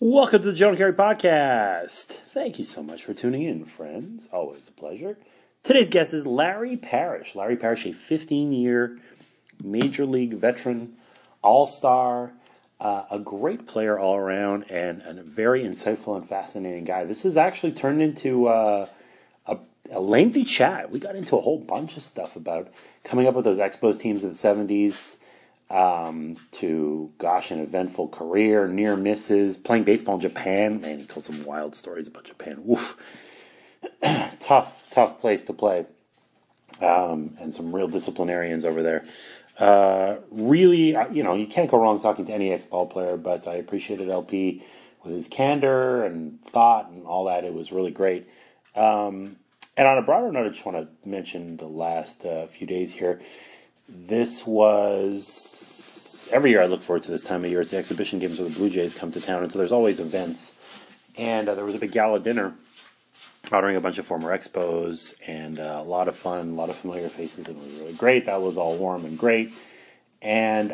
Welcome to the Joe and Carey Podcast. Thank you so much for tuning in, friends. Always a pleasure. Today's guest is Larry Parrish. Larry Parrish, a 15-year Major League veteran, all-star, a great player all around, and a very insightful and fascinating guy. This has actually turned into a lengthy chat. We got into a whole bunch of stuff about coming up with those Expos teams in the 70s, to, an eventful career, near misses, playing baseball in Japan. Man, he told some wild stories about Japan. Woof. tough place to play. And some real disciplinarians over there. Really, you can't go wrong talking to any ex-ball player, but I appreciated LP with his candor and thought and all that. It was really great. And on a broader note, I just want to mention the last few days here. This was... Every year I look forward to this time of year. It's the exhibition games where the Blue Jays come to town, and so there's always events. And there was a big gala dinner honoring a bunch of former Expos, and a lot of fun, a lot of familiar faces. It was really great. That was all warm and great. And,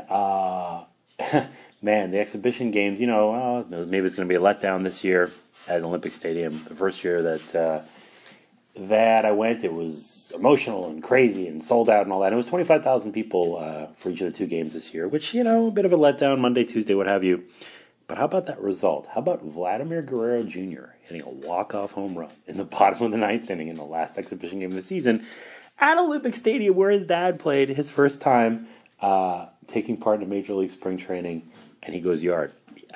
man, the exhibition games, maybe it's going to be a letdown this year at Olympic Stadium. The first year that I went, it was emotional and crazy and sold out and all that. And it was 25,000 people for each of the two games this year, which, a bit of a letdown, Monday, Tuesday, what have you. But how about that result? How about Vladimir Guerrero Jr. hitting a walk-off home run in the bottom of the ninth inning in the last exhibition game of the season at Olympic Stadium, where his dad played his first time taking part in a Major League spring training, and he goes yard.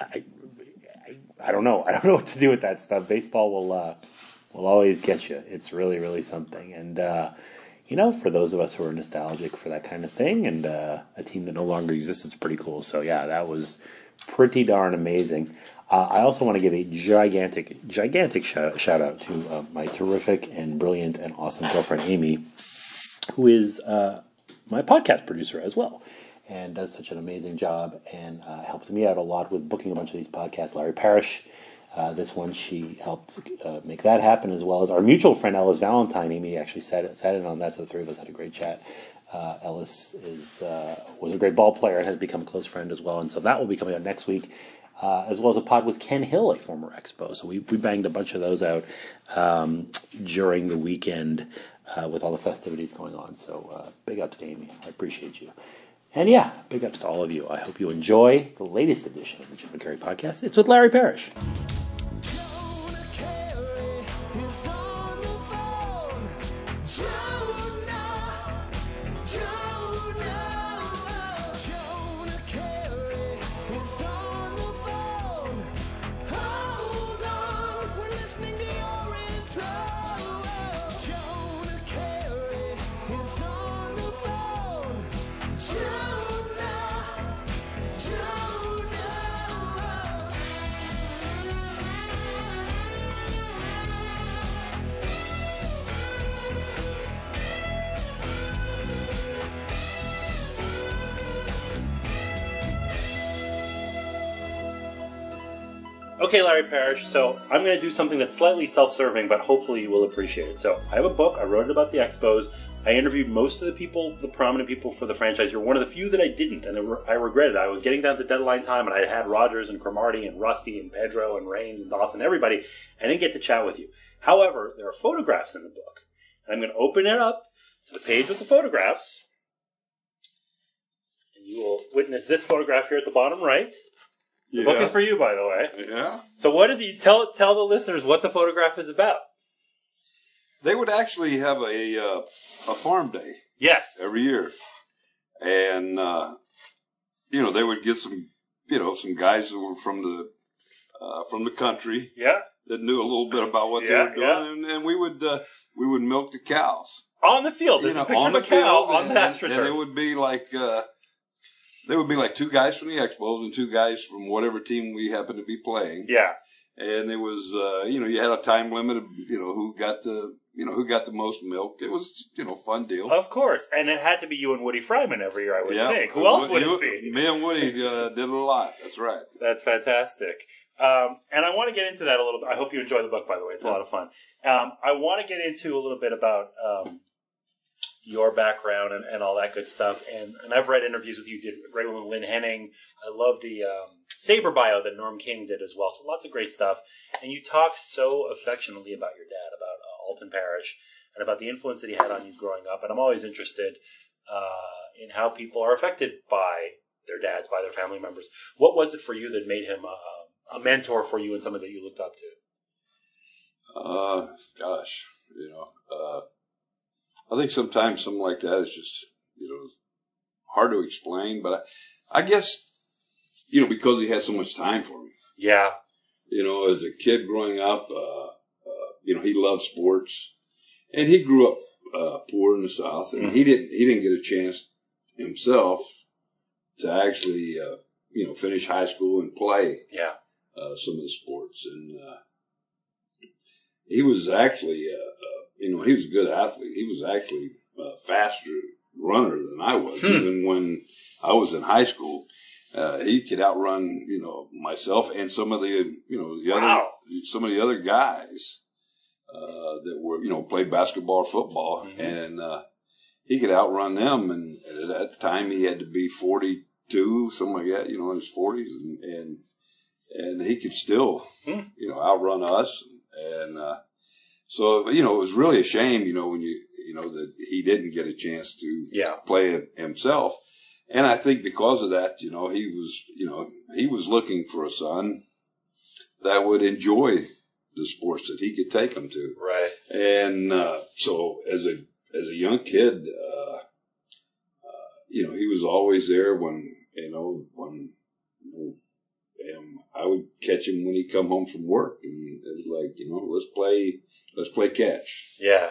I don't know. I don't know what to do with that stuff. Baseball will always get you. It's really, really something. And, for those of us who are nostalgic for that kind of thing and a team that no longer exists, it's pretty cool. So, yeah, that was pretty darn amazing. I also want to give a gigantic shout out to my terrific and brilliant and awesome girlfriend, Amy, who is my podcast producer as well and does such an amazing job and helps me out a lot with booking a bunch of these podcasts. Larry Parrish. This one, she helped make that happen, as well as our mutual friend, Ellis Valentine. Amy actually sat in on that, so the three of us had a great chat. Ellis was a great ball player and has become a close friend as well, and so that will be coming out next week, as well as a pod with Ken Hill, a former Expo. So we banged a bunch of those out during the weekend with all the festivities going on. So big ups to Amy. I appreciate you. And yeah, big ups to all of you. I hope you enjoy the latest edition of the Joe and Carey Podcast. It's with Larry Parrish. Okay, Larry Parrish, so I'm going to do something that's slightly self-serving, but hopefully you will appreciate it. So I have a book. I wrote it about the Expos. I interviewed most of the people, the prominent people for the franchise. You're one of the few that I didn't, and I regretted it. I was getting down to deadline time, and I had Rogers and Cromartie and Rusty and Pedro and Raines and Dawson, everybody. I didn't get to chat with you. However, there are photographs in the book, and I'm going to open it up to the page with the photographs, and you will witness this photograph here at the bottom right. The book is for you, by the way. Yeah. So what is it? Tell the listeners what the photograph is about. They would actually have a farm day. Yes. Every year. And, they would get some guys who were from the country. Yeah. That knew a little bit about what they were doing. Yeah. And we would milk the cows. On the field. There's a picture of a cow on the astroturf. And it would be like... They would be like two guys from the Expos and two guys from whatever team we happened to be playing. Yeah. And it was, you had a time limit of, who got the most milk. It was, fun deal. Of course. And it had to be you and Woody Fryman every year, I would think. Who else would it be? Me and Woody did a lot. That's right. That's fantastic. And I want to get into that a little bit. I hope you enjoy the book, by the way. It's a lot of fun. I want to get into a little bit about your background and all that good stuff. And I've read interviews with you. You did a great one with Lynn Henning. I love the Saber bio that Norm King did as well. So lots of great stuff. And you talk so affectionately about your dad, about Alton Parrish, and about the influence that he had on you growing up. And I'm always interested in how people are affected by their dads, by their family members. What was it for you that made him a mentor for you and someone that you looked up to? Gosh, I think sometimes something like that is just, hard to explain. But I guess, because he had so much time for me. Yeah. As a kid growing up, he loved sports, and he grew up poor in the South, and he didn't get a chance himself to actually, finish high school and play some of the sports. And he was actually, he was a good athlete. He was actually a faster runner than I was, even when I was in high school. He could outrun, myself and some of the, some of the other guys that were, played basketball or football, and he could outrun them. And at that time, he had to be 42, something like that, in his 40s, and he could still, outrun us. And so, it was really a shame, when that he didn't get a chance to play it himself. And I think because of that, he was looking for a son that would enjoy the sports that he could take him to. Right. And so as a young kid, he was always there when I would catch him when he'd come home from work, and it was like, let's play catch. Yeah.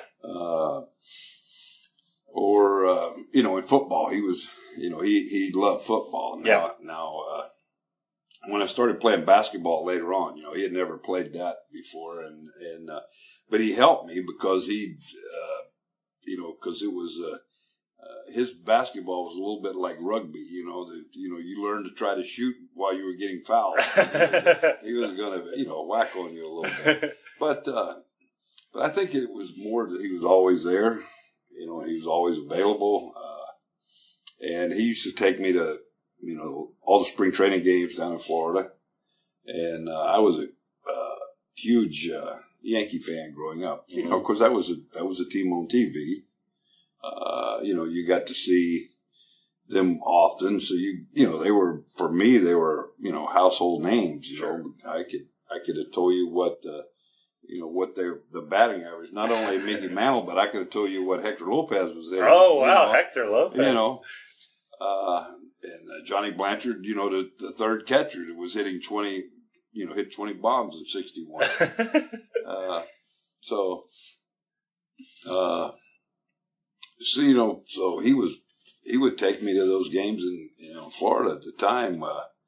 Or in football, he was, he loved football. Now, when I started playing basketball later on, he had never played that before, but he helped me because because it was, his basketball was a little bit like rugby, you learned to try to shoot while you were getting fouled. He was going to, whack on you a little bit. But I think it was more that he was always there, he was always available. And he used to take me to, all the spring training games down in Florida. And I was a huge Yankee fan growing up. Of course, that was a team on TV. You got to see them often. So they were, for me, they were, household names. Sure. I could have told you what what the batting average, not only Mickey Mantle, but I could have told you what Hector Lopez was there. Oh, wow, Hector Lopez. And Johnny Blanchard, the third catcher that was hitting 20, hit 20 bombs in 61. So he would take me to those games in, Florida at the time.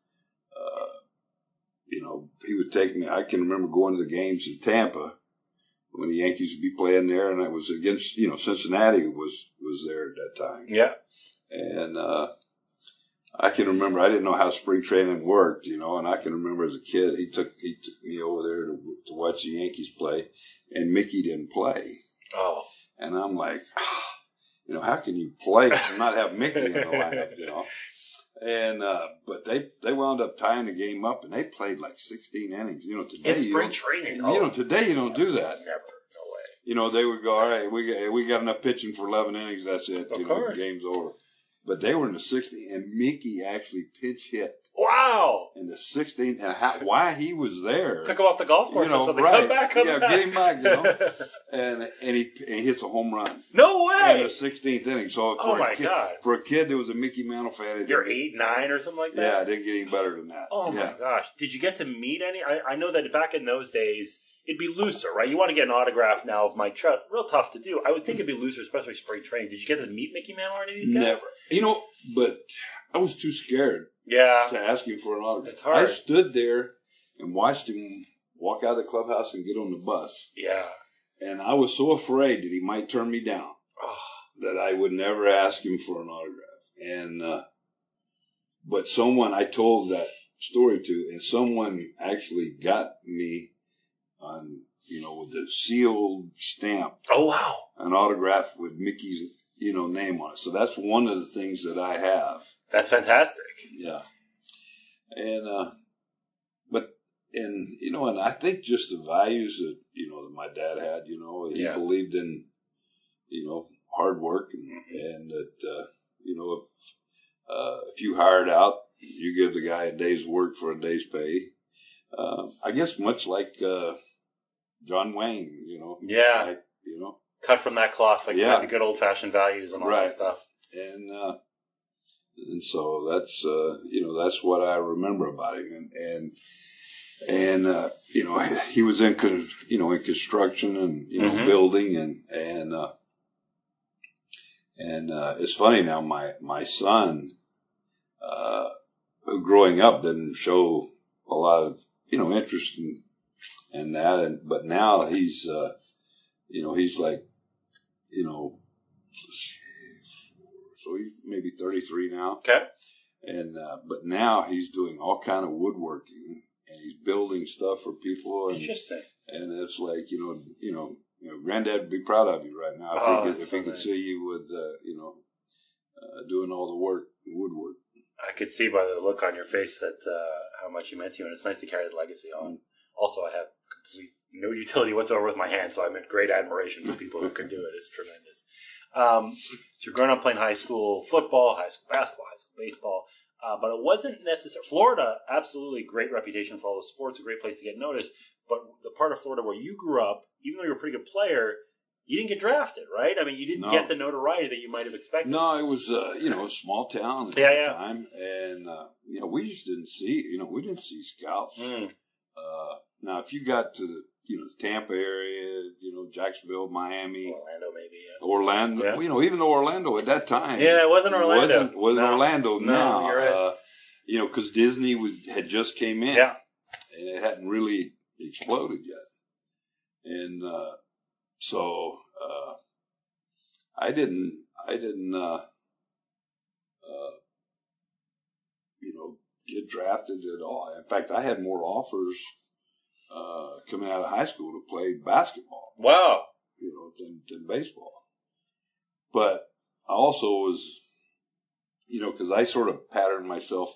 He would take me. I can remember going to the games in Tampa when the Yankees would be playing there, and it was against, Cincinnati was there at that time. Yeah. And I can remember, I didn't know how spring training worked, and I can remember as a kid, he took me over there to watch the Yankees play, and Mickey didn't play. Oh. And I'm like, how can you play and not have Mickey in the lineup, And but they wound up tying the game up, and they played like 16 innings. Today in spring training. Today you don't do that. Never, no way. They would go, all right, we got enough pitching for 11 innings. That's it. Of course. Game's over. But they were in the 16th, and Mickey actually pinch hit. Wow. In the 16th, and why he was there? Took him off the golf course or something. Right. Come back. Get him back, and he hits a home run. No way. In the 16th inning. So for a kid that was a Mickey Mantle fan, you're 8, 9 or something like that. Yeah, it didn't get any better than that. Oh my gosh! Did you get to meet any? I know that back in those days, it'd be looser, right? You want to get an autograph now of Mike Trout, real tough to do. I would think it'd be looser, especially spring training. Did you get to meet Mickey Mantle or any of these guys? Never. But I was too scared. Yeah. To ask him for an autograph. It's hard. I stood there and watched him walk out of the clubhouse and get on the bus. Yeah. And I was so afraid that he might turn me down that I would never ask him for an autograph. And but someone I told that story to, and someone actually got me on, with the sealed stamp. Oh, wow. An autograph with Mickey's, name on it. So that's one of the things that I have. That's fantastic. Yeah. And, and I think just the values that, that my dad had, he believed in, hard work and that, if you hired out, you give the guy a day's work for a day's pay. I guess much like, John Wayne, Yeah. Cut from that cloth, like the good old fashioned values and all that stuff. And so that's what I remember about him. And he was in construction and, building and it's funny now, my son, who growing up didn't show a lot of, interest in that. But now he's like, so he's maybe 33 now. Okay. And, but now he's doing all kind of woodworking and he's building stuff for people. Interesting. And it's like, Granddad would be proud of you right now if he could see you with, doing all the work, woodwork. I could see by the look on your face that how much you meant to you, and it's nice to carry the legacy on. Also, I have no utility whatsoever with my hands, so I'm in great admiration for people who can do it. It's tremendous. So you're growing up playing high school football, high school basketball, high school baseball, but it wasn't necessary. Florida, absolutely great reputation for all the sports, a great place to get noticed, but the part of Florida where you grew up, even though you were a pretty good player, you didn't get drafted, right? I mean, you didn't get the notoriety that you might have expected. No, it was, a small town at that time. And, we just didn't see, we didn't see scouts. Now, if you got to the, the Tampa area, Jacksonville, Miami. Orlando, maybe, Orlando, even Orlando at that time. Yeah, it wasn't Orlando. Wasn't Orlando now. No, you're right. Because Disney had just came in. Yeah. And it hadn't really exploded yet. And, so, I didn't, get drafted at all. In fact, I had more offers, coming out of high school to play basketball. Wow. Than baseball. But I also was, cause I sort of patterned myself,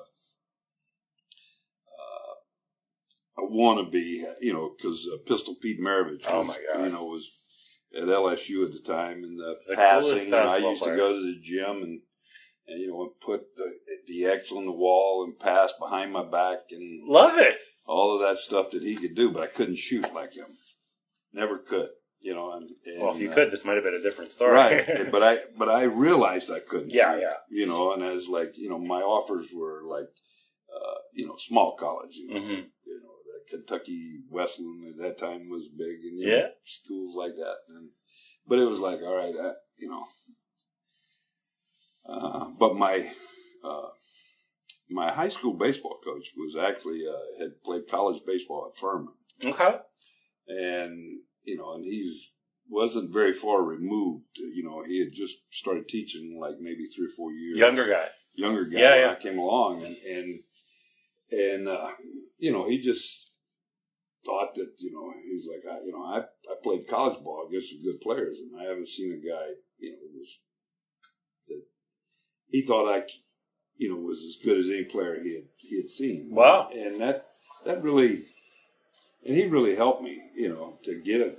I want to be, because Pistol Pete Maravich was at LSU at the time, and the passing, and I used to go to the gym and put the X on the wall and pass behind my back and love it. All of that stuff that he could do, but I couldn't shoot like him. Never could, And, well, if you could, this might have been a different story, right? But I realized I couldn't. Yeah, shoot, yeah. And I was like, my offers were like, small college, Mm-hmm. Kentucky Wesleyan at that time was big, and schools like that. But it was like, all right, but my high school baseball coach was actually had played college baseball at Furman. Okay, and and he wasn't very far removed. He had just started teaching like maybe 3 or 4 years. Younger guy. When I came along, and he just thought that, he's like, I played college ball against some good players, and I haven't seen a guy, that he thought was as good as any player he had seen. Wow. And that really, and he really helped me, to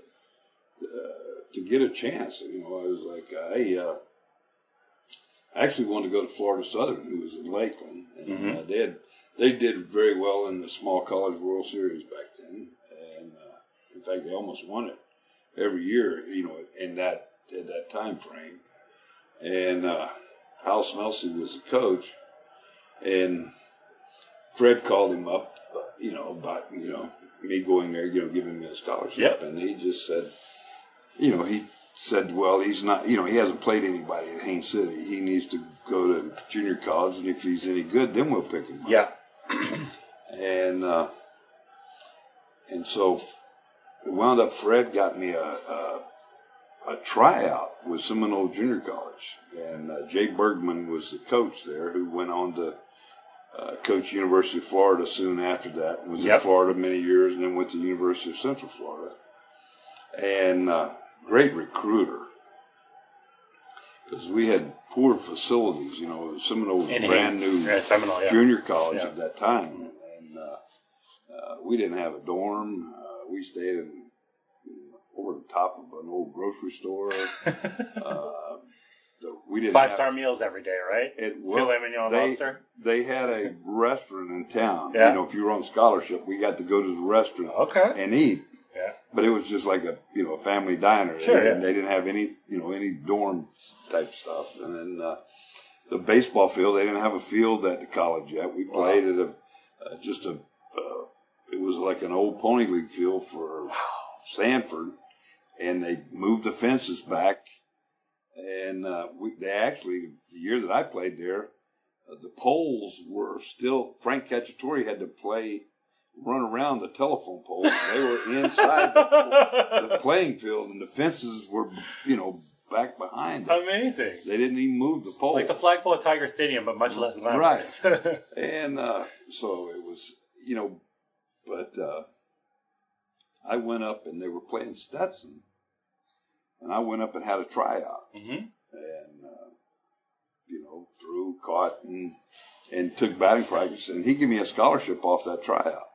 get a chance. I was like, I actually wanted to go to Florida Southern, who was in Lakeland, and they did very well in the small college World Series back then, and in fact, they almost won it every year, at that time frame. And Hal Smelsey was the coach, and Fred called him up, about me going there, giving me a scholarship, and he just said, he said, well, he's not, he hasn't played anybody at Haines City. He needs to go to junior college, and if he's any good, then we'll pick him up. Yeah. And so it wound up, Fred got me a tryout with Seminole Junior College, and Jay Bergman was the coach there, who went on to coach University of Florida soon after that, and was in Florida many years, and then went to the University of Central Florida. And great recruiter, because we had poor facilities. Seminole was a brand new Seminole, junior college at that time, and We didn't have a dorm. We stayed over the top of an old grocery store. We didn't 5-star meals every day, right? Filet mignon lobster. They had a restaurant in town. Yeah. You know, if you were on scholarship, we got to go to the restaurant and eat. Yeah. But it was just like a family diner. Sure, They didn't have any dorm type stuff. And then the baseball field, they didn't have a field at the college yet. We played at it was like an old pony league field for Sanford, and they moved the fences back. And they actually, the year that I played there, the poles were still, Frank Cacciatore had to run around the telephone poles. They were inside the playing field, and the fences were, back behind them. Amazing. They didn't even move the poles. Like the flagpole at Tiger Stadium, but much less glamorous. Right. And so it was, but I went up and they were playing Stetson. And I went up and had a tryout. Mm-hmm. And, threw, caught, and took batting practice. And he gave me a scholarship off that tryout.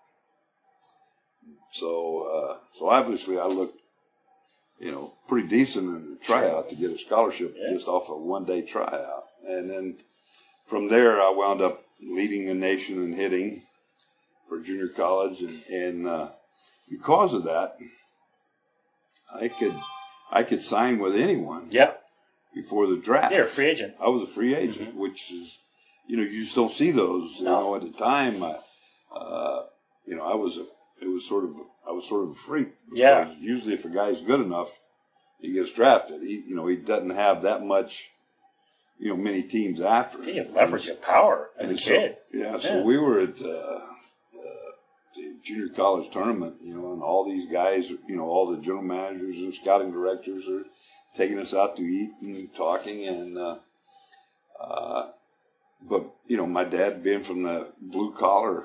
So obviously I looked, pretty decent in the tryout to get a scholarship just off a one-day tryout. And then from there I wound up leading the nation in hitting for junior college. And because of that, I could sign with anyone. Yep. Before the draft. You're a free agent. I was a free agent, which is, you just don't see those. No. At the time, I was sort of a freak. Yeah. Usually, if a guy's good enough, he gets drafted. He doesn't have that much, many teams after him. You leverage your power as a kid. So we were at the junior college tournament, and all these guys, all the general managers and scouting directors are taking us out to eat and talking. And, but, my dad being from the blue collar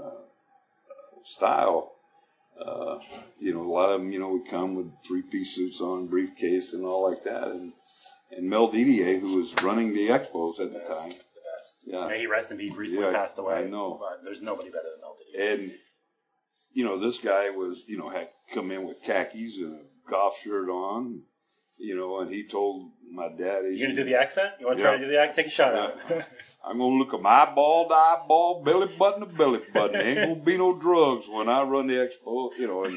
style, a lot of them, would come with 3-piece suits on, briefcase and all like that. And Mel Didier, who was running the Expos at the time. Yeah. May he rest in peace, recently passed away. I know. But there's nobody better than Mel Didier. And, this guy was, had come in with khakis and a golf shirt on, and he told my dad. You going to do the accent? You want to try to do the accent? Take a shot at it. I'm going to look at my eyeball to eyeball, belly button to belly button. There ain't going to be no drugs when I run the Expo,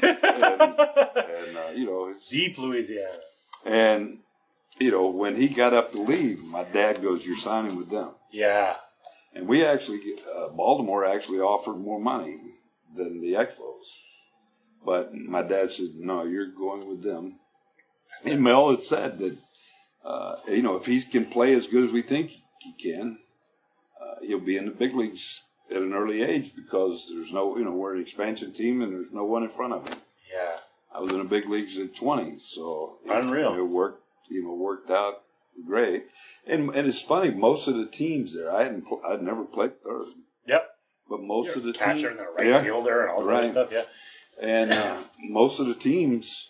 and it's deep Louisiana. And, when he got up to leave, my dad goes, "You're signing with them." Yeah. And we actually, Baltimore actually offered more money than the Expos. But my dad said, "No, you're going with them." And Mel had said that, if he can play as good as we think he can, he'll be in the big leagues at an early age because there's no, we're an expansion team and there's no one in front of him. Yeah. I was in the big leagues at 20, so unreal. It worked out great. And it's funny, most of the teams there, I'd never played third. Yep. But most of the catcher teams, and the right fielder and all that stuff. Yeah. And most of the teams,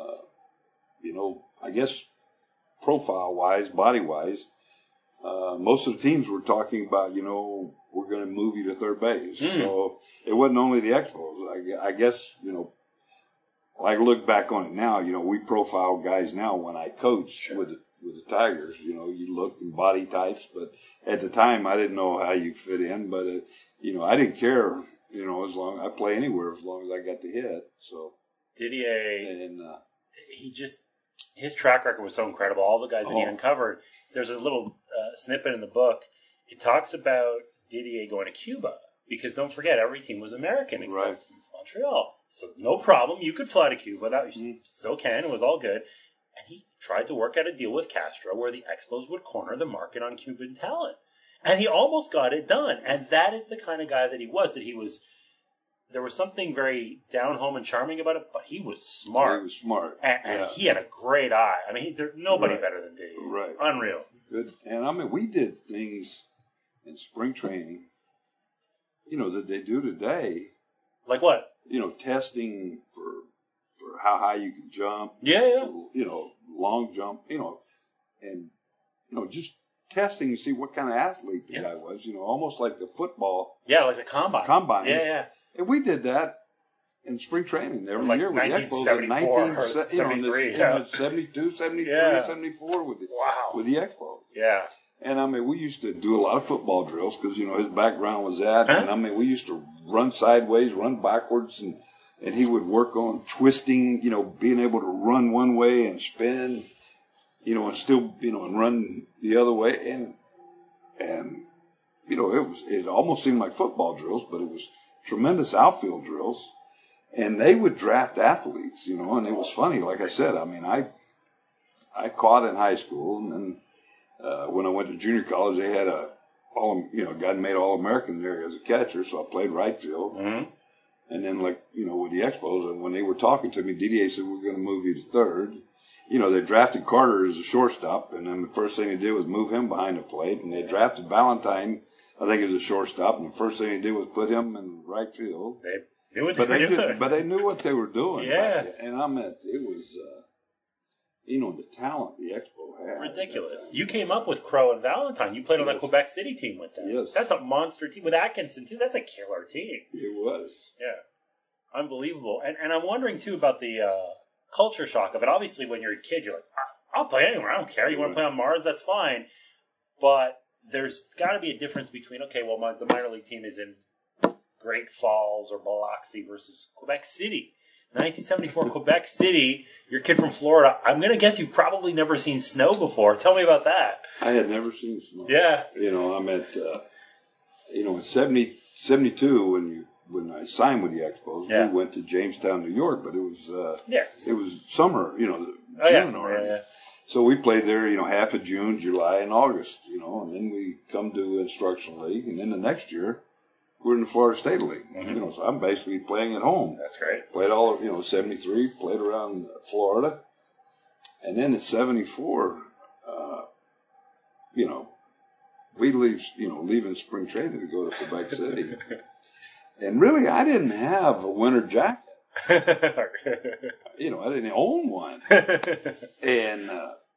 I guess profile-wise, body-wise, most of the teams were talking about, we're going to move you to third base. So it wasn't only the Expos. I guess, I look back on it now, we profile guys now when I coach with the Tigers. You look in body types, but at the time I didn't know how you fit in. But, I didn't care, as long I play anywhere as long as I got the hit. So Didier, and his track record was so incredible. All the guys that he uncovered. There's a little snippet in the book. It talks about Didier going to Cuba because don't forget every team was American except Montreal. So no problem. You could fly to Cuba. That you still can. It was all good. And he tried to work out a deal with Castro where the Expos would corner the market on Cuban talent. And he almost got it done. And that is the kind of guy that he was. There was something very down home and charming about it, but he was smart. He was smart. And he had a great eye. I mean, there's nobody better than Didier. Right. Unreal. Good. And we did things in spring training, that they do today. Like what? Testing for how high you can jump. Yeah. Long jump, and, just testing to see what kind of athlete the guy was, almost like the football. Yeah, like the combine. Combine. Yeah. And we did that, in spring training every Like year with the Expos in 1973, yeah. 72, 73, Yeah. 74 with the Wow. with the Expos. Yeah. And I mean, we used to do a lot of football drills because his background was that. Huh? And I mean, we used to run sideways, run backwards, and he would work on twisting. Being able to run one way and spin. And still and run the other way. And it almost seemed like football drills, but it was tremendous outfield drills. And they would draft athletes, and it was funny. Like I said, I mean, I caught in high school, and then when I went to junior college, they had a guy made All-American there as a catcher, so I played right field. Mm-hmm. And then, with the Expos, and when they were talking to me, DDA said, we're going to move you to third. They drafted Carter as a shortstop, and then the first thing they did was move him behind the plate. And they drafted Valentine, I think, as a shortstop, and the first thing they did was put him in right field. They knew what they were doing. But they knew what they were doing. Yeah. And I meant, it was, the talent the Expo had. Ridiculous. You came up with Crow and Valentine. You played on that Quebec City team with them. Yes. That's a monster team. With Atkinson, too, that's a killer team. It was. Yeah. Unbelievable. And I'm wondering, too, about the culture shock of it. Obviously, when you're a kid, you're like, I'll play anywhere. I don't care. You want to play on Mars? That's fine. But there's got to be a difference between, okay, well, the minor league team is in Great Falls or Biloxi versus Quebec City. 1974 Quebec City, your kid from Florida. I'm going to guess you've probably never seen snow before. Tell me about that. I had never seen snow. Yeah. I meant, in 72, when I signed with the Expos, we went to Jamestown, New York, but it was it was summer, June already. Yeah. So we played there, half of June, July, and August, and then we come to Instructional League, and then the next year we're in the Florida State League. Mm-hmm. So I'm basically playing at home. That's great. Played all of 73, played around Florida, and then in 74, we leaving spring training to go to Quebec City. And really, I didn't have a winter jacket. I didn't own one. And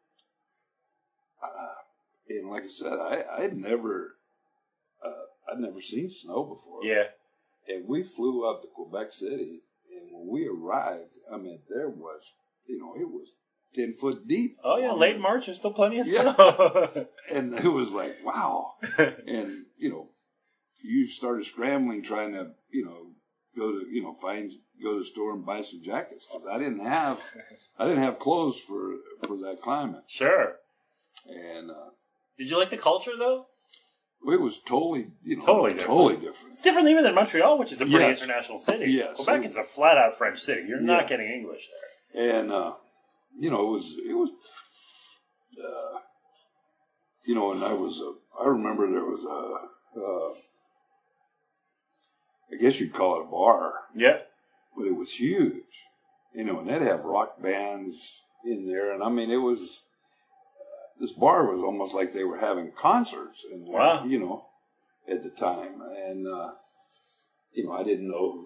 like I said, I'd never seen snow before. Yeah. And we flew up to Quebec City, and when we arrived, I mean, there was, it was 10 foot deep. Oh, yeah, late March, there's still plenty of snow. Yeah. And it was like, wow. And, you started scrambling trying to, go to the store and buy some jackets. Cause I didn't have clothes for that climate. Sure. And, did you like the culture though? It was totally different. It's different even than Montreal, which is a pretty international city. Yes. Quebec is a flat out French city. You're not getting English there. And, it was, and I remember there was I guess you'd call it a bar. Yeah. But it was huge. And they'd have rock bands in there. And I mean, it was, this bar was almost like they were having concerts in there, wow. At the time. And, I didn't know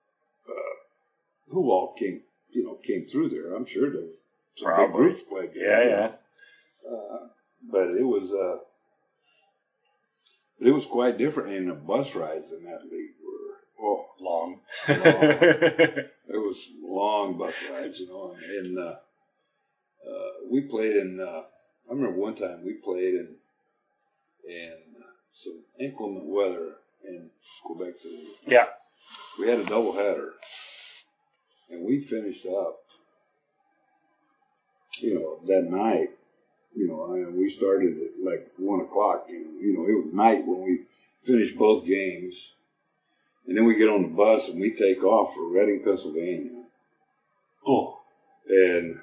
who all came through there. I'm sure there was some big groups played there. Yeah. But it was quite different. And the bus rides in that league were long. It was long bus rides, and we played in. I remember one time we played in some inclement weather in Quebec City. Yeah, we had a doubleheader, and we finished up. That night. We started at like 1:00, and it was night when we finished both games. And then we get on the bus and we take off for Reading, Pennsylvania. Oh. And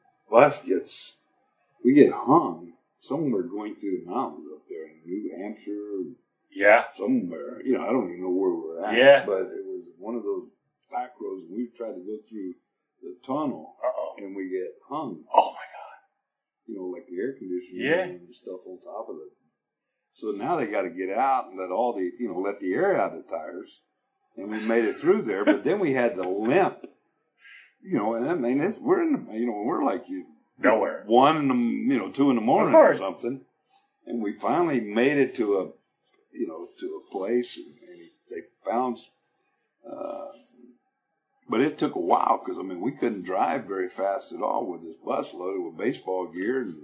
we get hung somewhere going through the mountains up there in New Hampshire. Yeah. Somewhere. I don't even know where we're at. Yeah. But it was one of those back roads, and we tried to go through the tunnel. Uh-oh. And we get hung. Oh, my God. Like the air conditioning and stuff on top of it. So now they got to get out and let let the air out of the tires. And we made it through there, but then we had the limp. And I mean, we're in the, we're like nowhere. 1 in the, 2 in the morning or something. And we finally made it to a place, and they found But it took a while because, I mean, we couldn't drive very fast at all with this bus loaded with baseball gear and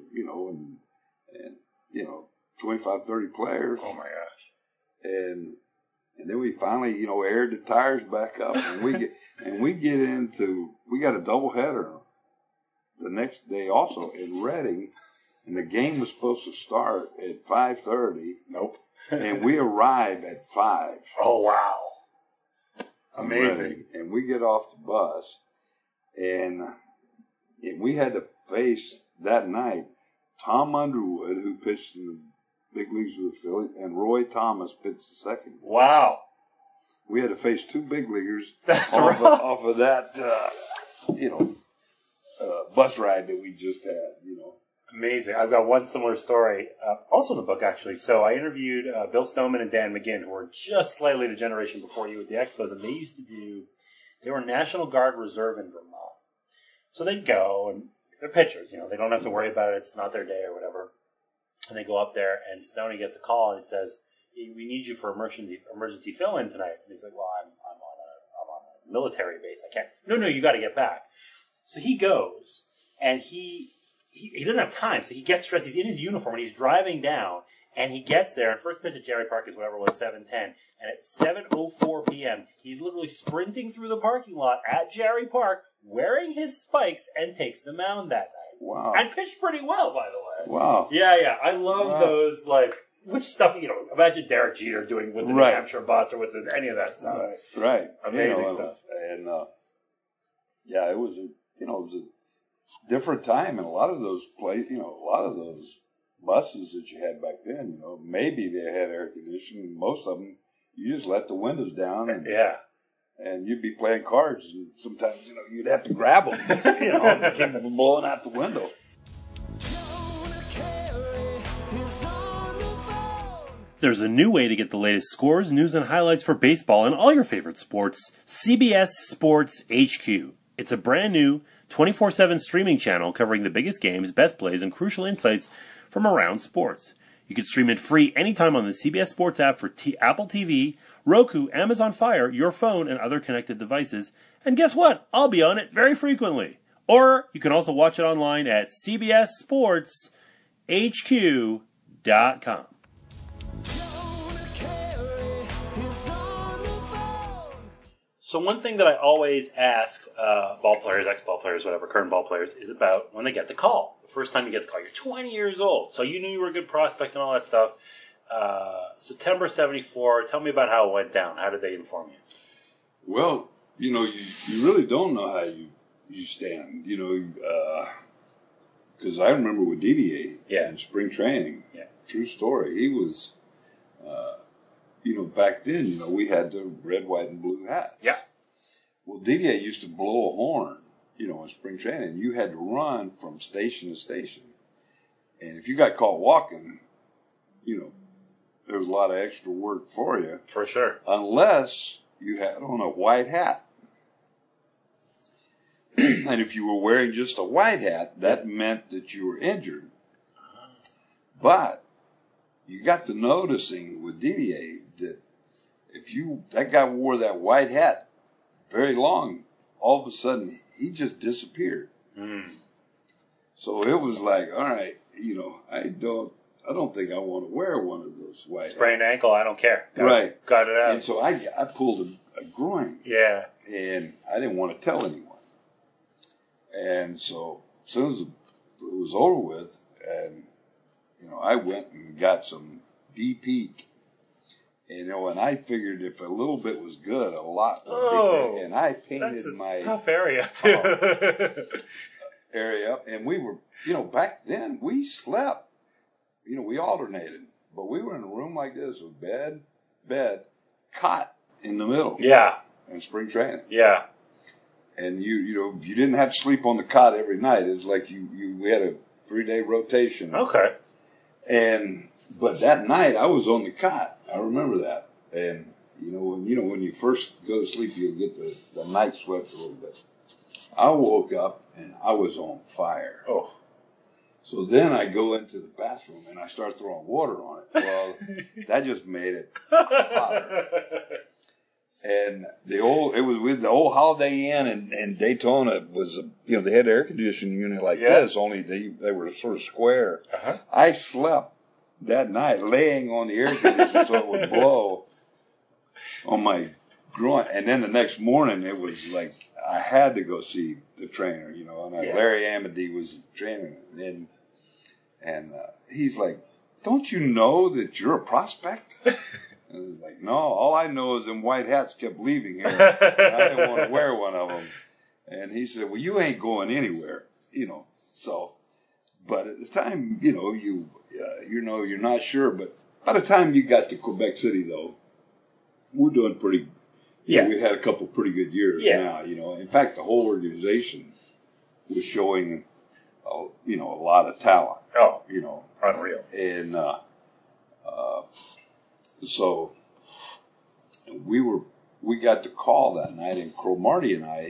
25, 30 players. Oh, my gosh. And then we finally, aired the tires back up, and we got a doubleheader the next day also in Reading, and the game was supposed to start at 5:30. Nope. And we arrive at 5. Oh, wow. Amazing. And we get off the bus, and we had to face that night Tom Underwood, who pitched in the big leagues with the Phillies, and Roy Thomas pitched the second. Wow. We had to face 2 big leaguers off of that, bus ride that we just had, Amazing. I've got one similar story, also in the book, actually. So I interviewed Bill Stoneman and Dan McGinn, who were just slightly the generation before you with the Expos, and they were National Guard Reserve in Vermont. So they'd go, and they're pitchers, they don't have to worry about it. It's not their day or whatever. And they go up there, and Stoney gets a call, and it says, "We need you for emergency fill-in tonight." And he's like, "Well, I'm on a military base. I can't." No, you got to get back. So he goes, and he doesn't have time, so he gets dressed. He's in his uniform, and he's driving down, and he gets there. And first pitch at Jerry Park is whatever it was, 7:10. And at 7:04 p.m., he's literally sprinting through the parking lot at Jerry Park, wearing his spikes, and takes the mound that night. Wow. And pitched pretty well, by the way. Wow. Yeah. I love those, which stuff, imagine Derek Jeter doing with the New Hampshire bus or with any of that stuff. Right. Amazing stuff. And, it was a different time, and a lot of those buses that you had back then, maybe they had air conditioning. Most of them, you just let the windows down, and you'd be playing cards, and sometimes you'd have to grab them, and keep them blowing out the window. There's a new way to get the latest scores, news, and highlights for baseball and all your favorite sports. CBS Sports HQ. It's a brand new 24/7 streaming channel covering the biggest games, best plays, and crucial insights from around sports. You can stream it free anytime on the CBS Sports app for Apple TV, Roku, Amazon Fire, your phone, and other connected devices. And guess what? I'll be on it very frequently. Or you can also watch it online at cbssportshq.com. So one thing that I always ask ball players, ex-ball players, whatever, current ball players, is about when they get the call. The first time you get the call, you're 20 years old. So you knew you were a good prospect and all that stuff. September 74, tell me about how it went down. How did they inform you? Well, you really don't know how you stand, because I remember with Didier in spring training, true story, he was, back then, we had the red, white, and blue hat. Yeah. Well, Didier used to blow a horn, in spring training. You had to run from station to station. And if you got caught walking, there was a lot of extra work for you. For sure. Unless you had on a white hat. And if you were wearing just a white hat, that meant that you were injured. But you got to noticing with Didier that if that guy wore that white hat very long, all of a sudden he just disappeared. So it was like, all right, I don't think I want to wear one of those white Sprained ankle, I don't care. Got it out. And so I pulled a groin. Yeah. And I didn't want to tell anyone. And so as soon as it was over with, and I went and got some DP. And I figured if a little bit was good, a lot would be good. And I painted my tough area too. Area up, and we were, back then we slept. We alternated, but we were in a room like this with bed, cot in the middle. Yeah. In spring training. Yeah. And you didn't have to sleep on the cot every night. It was like we had a 3-day rotation. Okay. But that night I was on the cot. I remember that. And when you first go to sleep, you'll get the night sweats a little bit. I woke up and I was on fire. Oh. So then I go into the bathroom and I start throwing water on it. Well, that just made it hotter. And it was with the old Holiday Inn and Daytona was, they had an air conditioning unit like this, only they were sort of square. Uh-huh. I slept that night laying on the air conditioner so it would blow on my groin. And then the next morning it was like I had to go see the trainer, and Larry Amity was the trainer. And he's like, "Don't you know that you're a prospect?" And I was like, "No, all I know is them white hats kept leaving here. And I didn't want to wear one of them." And he said, "Well, you ain't going anywhere, So, but at the time, you're not sure. But by the time you got to Quebec City, though, we're doing pretty. We had a couple pretty good years now. In fact, the whole organization was showing, a lot of talent. Oh, unreal. And so we got the call that night, and Cromartie and I,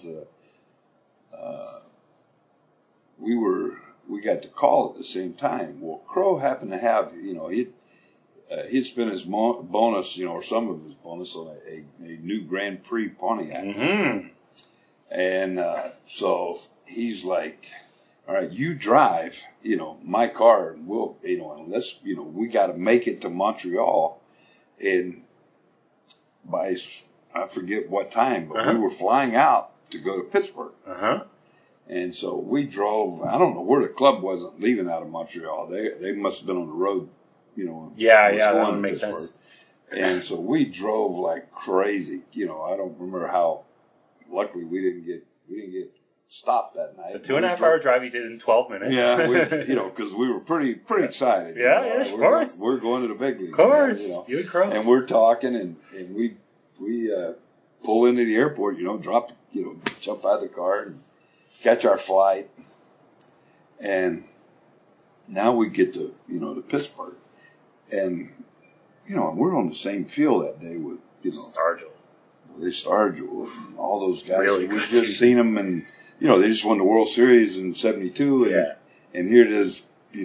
we got the call at the same time. Well, Crow happened to have, he'd spent his bonus, or some of his bonus on a new Grand Prix Pontiac. Mm-hmm. And so he's like, "All right, you drive, my car, and we'll, and let's, we got to make it to Montreal." And by, I forget what time, but we were flying out to go to Pittsburgh. Uh-huh. And so we drove, I don't know where the club wasn't leaving out of Montreal. They must have been on the road, that would make sense. And so we drove like crazy. I don't remember how, luckily we didn't get stopped that night. It's a 2.5 hour drive you did in 12 minutes. Yeah, because we were pretty excited. Of course. We're going to the big league. Of course. You and Crow. And we're talking, and we pull into the airport, drop, jump out of the car and catch our flight. And now we get to, to Pittsburgh. And, and we're on the same field that day with, Stargell. Stargell and all those guys. Really We've just seen them, and, they just won the World Series in 72. And here it is,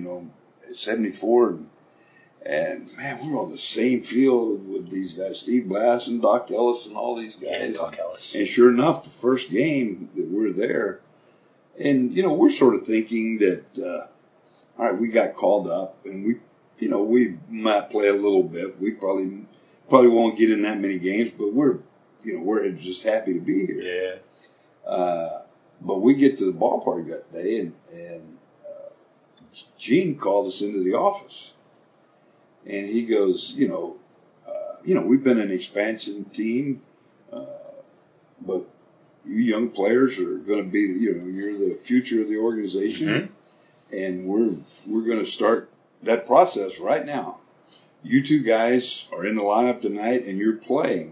74. And man, we're on the same field with these guys, Steve Blass and Doc Ellis and all these guys. Yeah, Doc Ellis. And sure enough, the first game that we're there, and, we're sort of thinking that, all right, we got called up, and we might play a little bit. We probably won't get in that many games, but we're just happy to be here. Yeah. But we get to the ballpark that day, and Gene called us into the office, and he goes, we've been an expansion team, but you young players are going to be, you're the future of the organization, and we're going to start that process right now. You two guys are in the lineup tonight, and you're playing.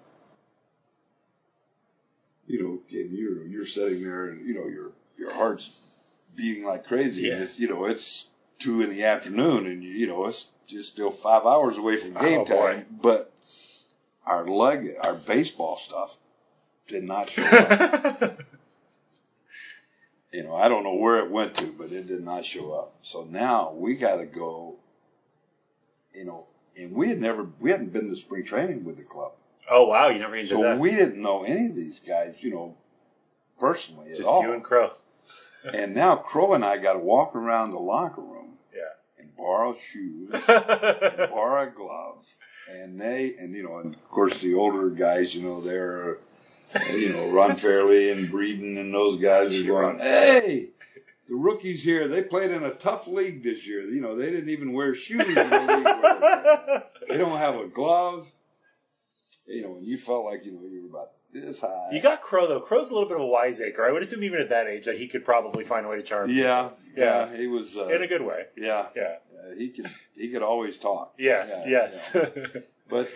And you're sitting there, and your heart's beating like crazy. Yeah. And it's 2 p.m, and it's just still 5 hours away from game time. But our baseball stuff did not show up. I don't know where it went to, but it did not show up. So now we got to go. And we hadn't been to spring training with the club. Oh, wow, you never even did that. So we didn't know any of these guys, personally at Just all. you and Crow. And now Crow and I got to walk around the locker room and borrow shoes, and borrow a glove. And and of course the older guys, they're, Ron Fairley and Breeden and those guys are going, "Hey, the rookies here, they played in a tough league this year. They didn't even wear shoes in the league. They don't have a glove." And you felt like, you were about this high. You got Crow, though. Crow's a little bit of a wiseacre. I would assume even at that age that he could probably find a way to charm you. Yeah, he was... in a good way. Yeah. He could always talk. Yes. Yeah. But,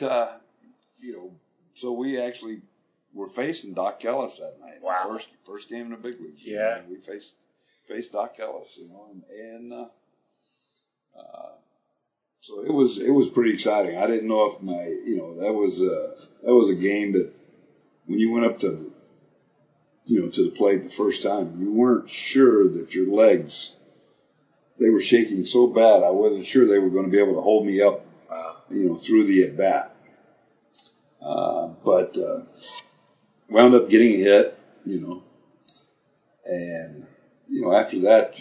so we actually were facing Doc Ellis that night. Wow. First game in the big leagues. Yeah. We faced Doc Ellis, so it was pretty exciting. I didn't know if that was a game that when you went up to the plate the first time, you weren't sure that your legs, they were shaking so bad. I wasn't sure they were going to be able to hold me up, through the at bat. But wound up getting hit, and after that,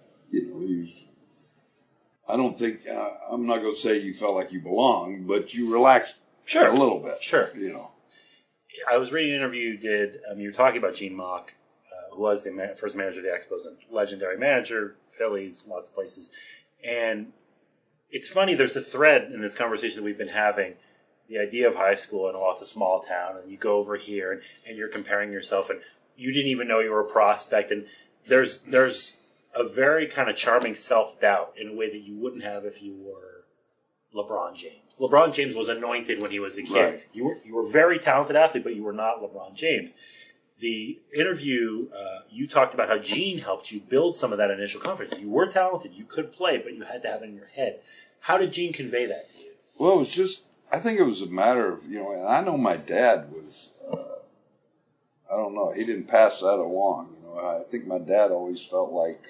I don't think I'm not going to say you felt like you belonged, but you relaxed Sure. a little bit. Sure. I was reading an interview you did. You were talking about Gene Mauch, who was the first manager of the Expos, and legendary manager, Phillies, lots of places. And it's funny, there's a thread in this conversation that we've been having, the idea of high school, and it's a small town, and you go over here, and you're comparing yourself, and you didn't even know you were a prospect, and there's a very kind of charming self-doubt in a way that you wouldn't have if you were LeBron James. LeBron James was anointed when he was a kid. Right. You were a very talented athlete, but you were not LeBron James. The interview, you talked about how Gene helped you build some of that initial confidence. You were talented, you could play, but you had to have it in your head. How did Gene convey that to you? Well, it was just, I think it was a matter of, and I know my dad was, I don't know, he didn't pass that along. I think my dad always felt like,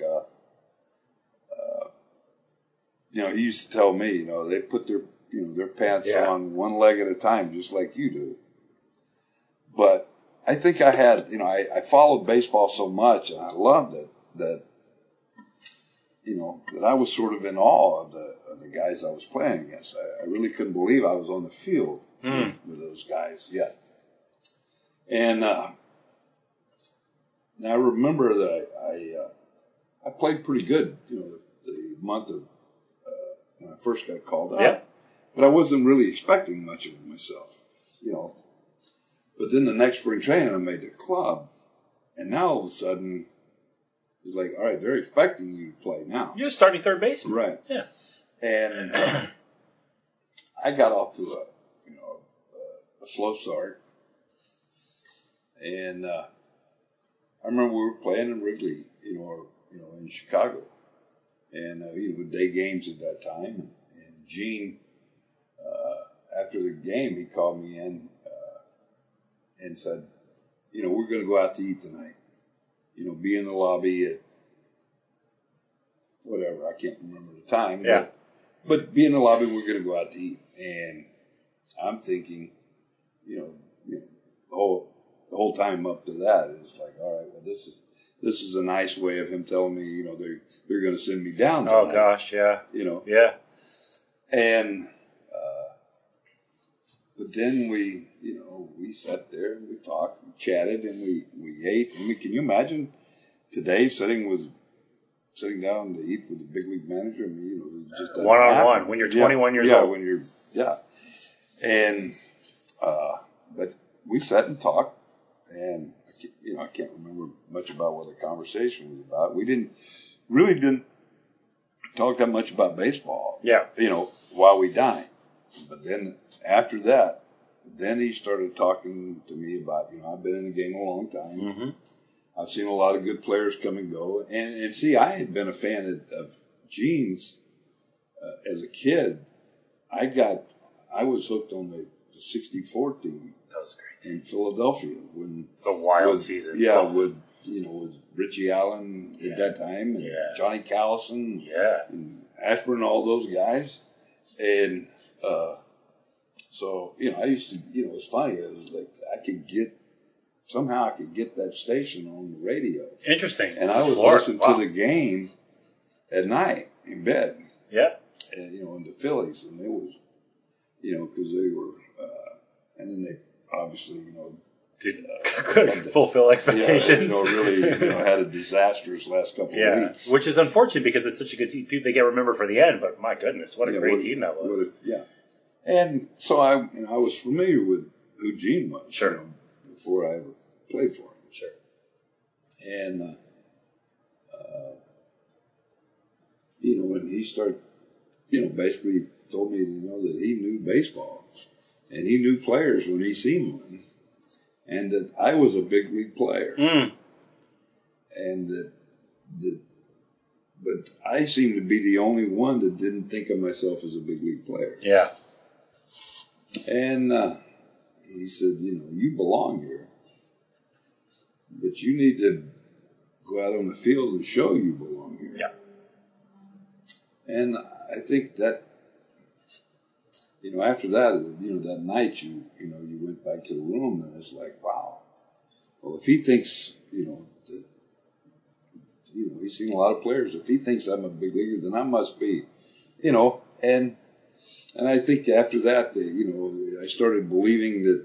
he used to tell me, they put their pants on one leg at a time, just like you do. But I think I had, I followed baseball so much, and I loved it, that I was sort of in awe of the guys I was playing against. I really couldn't believe I was on the field with those guys yet. And I remember that I played pretty good, the month of when I first got called out. Yeah. But I wasn't really expecting much of myself, But then the next spring training, I made the club, and now all of a sudden, it's like, all right, they're expecting you to play now. You're starting third baseman. Right. Yeah. And I got off to a slow start, and I remember we were playing in Wrigley, in Chicago, and day games at that time. And Gene, after the game, he called me in and said, we're going to go out to eat tonight. Be in the lobby at whatever, I can't remember the time. Yeah. But be in the lobby, we're going to go out to eat. And I'm thinking, the whole time up to that, it's like, all right, well, this is a nice way of him telling me, they're going to send me down tonight. Oh, gosh, yeah. Yeah. And, but then we sat there and we talked, we chatted, and we ate. I mean, can you imagine today sitting down to eat with the big league manager? I mean, it just one-on-one when you're 21 years old. And but we sat and talked, and I can't remember much about what the conversation was about. We didn't talk that much about baseball. Yeah. While we dined, but then after that, then he started talking to me about, I've been in the game a long time. Mm-hmm. I've seen a lot of good players come and go. And see, I had been a fan of Gene's as a kid. I was hooked on the 64 team. That was great. In Philadelphia. It's a wild season. Yeah, with Richie Allen at that time, and Johnny Callison, and Ashburn, all those guys. And so, I used to, it was funny. It was like I could get that station on the radio. Interesting. And I would listen to the game at night in bed. Yeah. And, in the Phillies. And it was, because they were, and then they obviously, couldn't fulfill expectations. Really had a disastrous last couple of weeks. Which is unfortunate because it's such a good team. They get remembered for the end, but my goodness, what a great team that was. And so I was familiar with who Gene was. Sure. Before I ever played for him. Sure. And, when he started, basically told me, that he knew baseball and he knew players when he seen one, and that I was a big league player. And but I seemed to be the only one that didn't think of myself as a big league player. Yeah. And he said, you belong here, but you need to go out on the field and show you belong here. Yeah. And I think that after that, that night you went back to the room and it's like, wow. Well, if he thinks, that, he's seen a lot of players. If he thinks I'm a big leaguer, then I must be, and I think after that, I started believing that,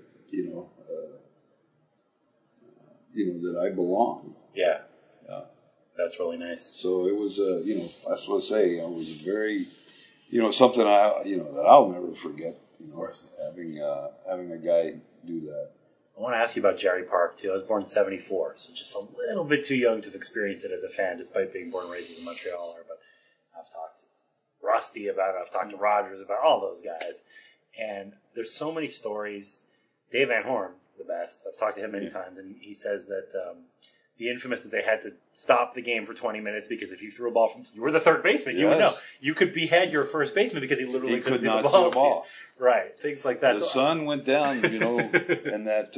that I belong. Yeah. Yeah. That's really nice. So it was, that's what I say. It was very, something that I'll never forget. Having a guy do that. I want to ask you about Jerry Park too. I was born in '74, so just a little bit too young to have experienced it as a fan, despite being born and raised as a Montrealer. But I've talked to Rusty about it. I've talked to Rogers about all those guys, and there's so many stories. Dave Van Horn, the best. I've talked to him many times, and he says that the infamous that they had to stop the game for 20 minutes because if you threw a ball from, you were the third baseman, you would know. You could behead your first baseman because he literally couldn't see the ball. Right, things like that. The sun went down, in that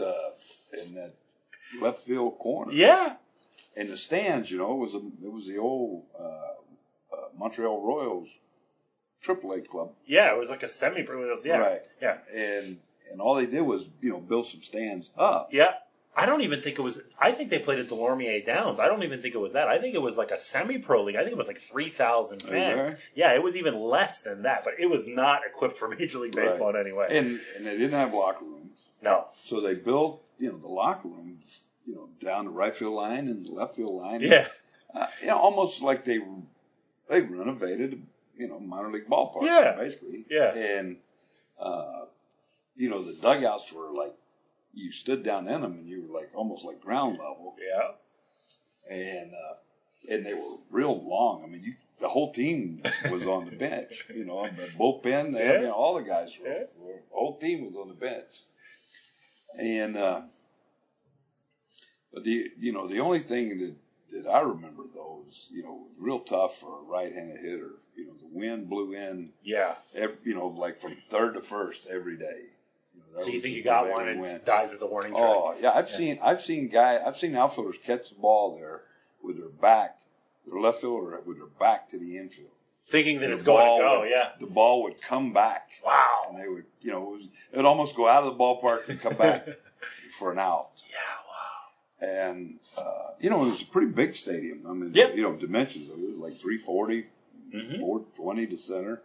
left field corner. Yeah. In the stands, it was the old Montreal Royals AAA club. Yeah, it was like a semi-pro. Yeah. Right. Yeah. And all they did was, build some stands up. Yeah. I don't even think it was. I think they played at Delormier Downs. I don't even think it was that. I think it was like a semi-pro league. I think it was like 3,000 fans. Yeah, it was even less than that, but it was not equipped for Major League Baseball in any way. And they didn't have locker rooms. No. So they built, the locker rooms, down the right field line and the left field line. Yeah. Almost like they renovated, minor league ballpark, basically. Yeah. And, the dugouts were like, you stood down in them and you were like almost like ground level. Yeah. And they were real long. I mean, the whole team was on the bench. The bullpen. They had, all the guys were. The whole team was on the bench. And but the only thing that I remember though is it was real tough for a right-handed hitter. The wind blew in. Yeah. Like from third to first every day. So you think you got one and dies at the warning track? Oh yeah, I've seen outfielders catch the ball there with their left fielder with their back to the infield, thinking that it's going to go. The ball would come back. Wow. And they would, it would almost go out of the ballpark and come back for an out. Yeah. Wow. And it was a pretty big stadium. I mean, dimensions. It was like 340, 420 to center.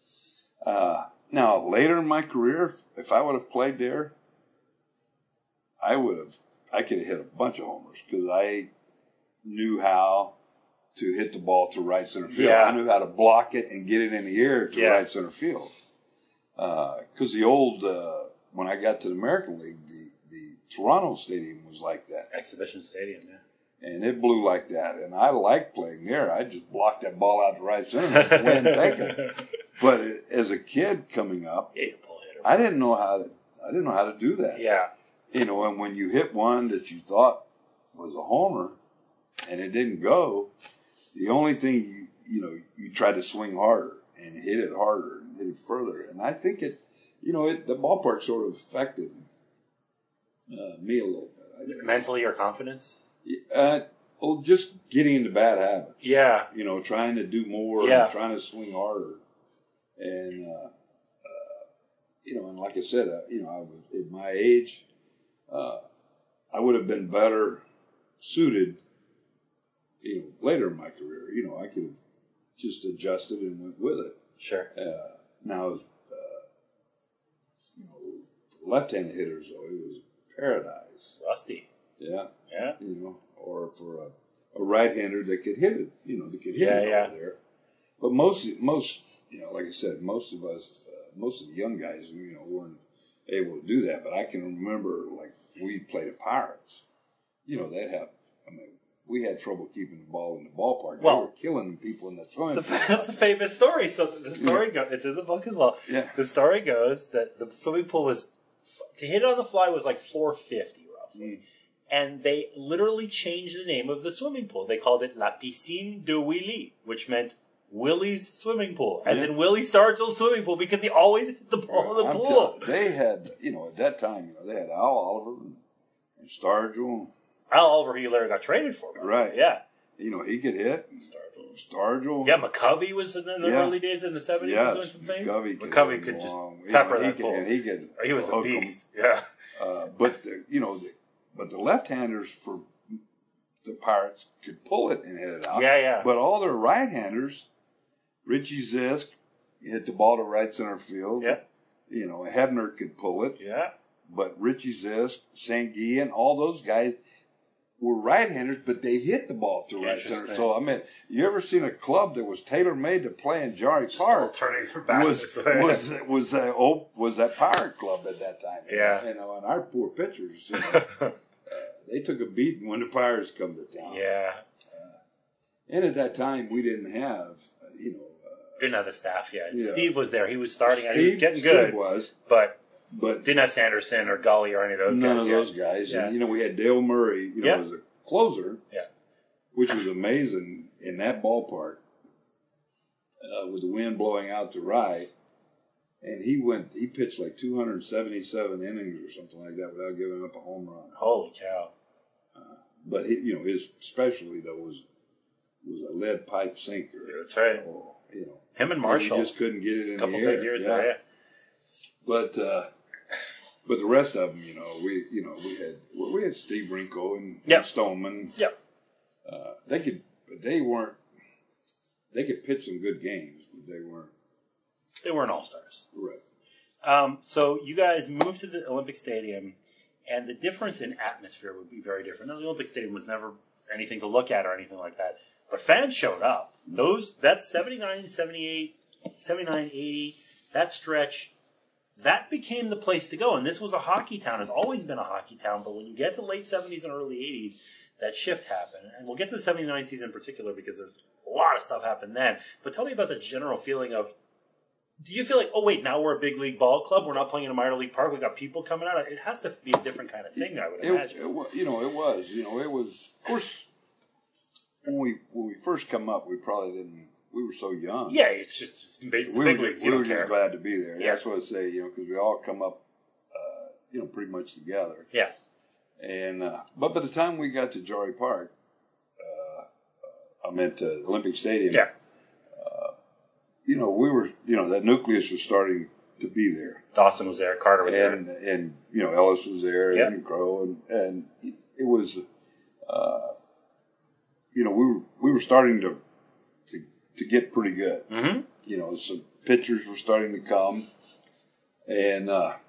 Now, later in my career, if I would have played there, I could have hit a bunch of homers because I knew how to hit the ball to right center field. Yeah. I knew how to block it and get it in the air to right center field. Because the old, when I got to the American League, the Toronto Stadium was like that. Exhibition Stadium, yeah. And it blew like that. And I liked playing there. I just blocked that ball out to right center and win taking. But as a kid coming up, I didn't know how to do that. Yeah. And when you hit one that you thought was a homer and it didn't go, the only thing you tried to swing harder and hit it harder and hit it further. And I think the ballpark sort of affected me a little bit. Mentally or confidence? Just getting into bad habits. Yeah. Trying to do more and trying to swing harder. And, and like I said, I was at my age, I would have been better suited, later in my career. I could have just adjusted and went with it. Sure. Now, left-handed hitters, though, it was paradise. Rusty. Yeah. Yeah. Or for a right-hander that could hit it, that could hit it over there. But most, like I said, most of the young guys, weren't able to do that. But I can remember, like, we played at Pirates. We had trouble keeping the ball in the ballpark. Well, they were killing people in the swimming pool. That's a famous story. So the story goes, it's in the book as well. Yeah. The story goes that the swimming pool was, to hit it on the fly was like $450 roughly. And they literally changed the name of the swimming pool. They called it La Piscine de Willy, which meant Willie's swimming pool, as in Willie Stargell's swimming pool, because he always hit the ball in the pool. They had, at that time, they had Al Oliver and Stargell. Al Oliver, he later got traded for. Right. Yeah. He could hit. Stargell. Stargell. Yeah, McCovey was in the early days in the 70s Yes, doing some things. McCovey could just long. pepper You know, that ball. He was a hook 'em. beast. Yeah. But the left-handers for the Pirates could pull it and hit it out. Yeah, yeah. But all their right-handers, Richie Zisk hit the ball to right center field. Yeah. You know, Hebner could pull it. Yeah. But Richie Zisk, St. Guillen, all those guys were right-handers, but they hit the ball to right center. So, I mean, you ever seen a club that was tailor-made to play in Jari Park? Turning her back. Was that Pirate Club at that time? Yeah. You know, and our poor pitchers, you know, they took a beating when the Pirates come to town. Yeah. And at that time, we didn't have, didn't have the staff yet. Yeah. Steve was there. He was starting. He was getting good. Steve was. But But didn't have Sanderson or Gully or any of those none guys of yet. those guys. Yeah. And, we had Dale Murray, Yeah. as a closer. Yeah. Which was amazing in that ballpark with the wind blowing out to right. And he pitched like 277 innings or something like that without giving up a home run. Holy cow. But his specialty though was a lead pipe sinker. That's right. Or, Him and Marshall. He just couldn't get it in a couple the air. big years there, yeah. But the rest of them, we had Steve Rinko and Yep. Stoneman. Yep. They could pitch some good games, but they weren't. They weren't all-stars. Right. So you guys moved to the Olympic Stadium, and the difference in atmosphere would be very different. Now, the Olympic Stadium was never anything to look at or anything like that, but fans showed up. That 79, 78, 79, 80, that stretch, that became the place to go. And this was a hockey town. It's always been a hockey town, but when you get to the late 70s and early 80s, that shift happened. And we'll get to the 79 season in particular because there's a lot of stuff happened then. But tell me about the general feeling of, do you feel like, oh, wait, now we're a big league ball club? We're not playing in a minor league park. We got people coming out. It has to be a different kind of thing, I would imagine. It was. It was, of course, when we first come up, we probably didn't, we were so young. Yeah, it's big leagues. We were just glad to be there. Yeah. That's what I say, because we all come up, pretty much together. Yeah. And but by the time we got to Jari Park, I meant Olympic Stadium. Yeah. We were, that nucleus was starting to be there. Dawson was there. Carter was there. And Ellis was there, Yeah. and Crow, and it was, we were starting to get pretty good. Mm-hmm. Some pitchers were starting to come, and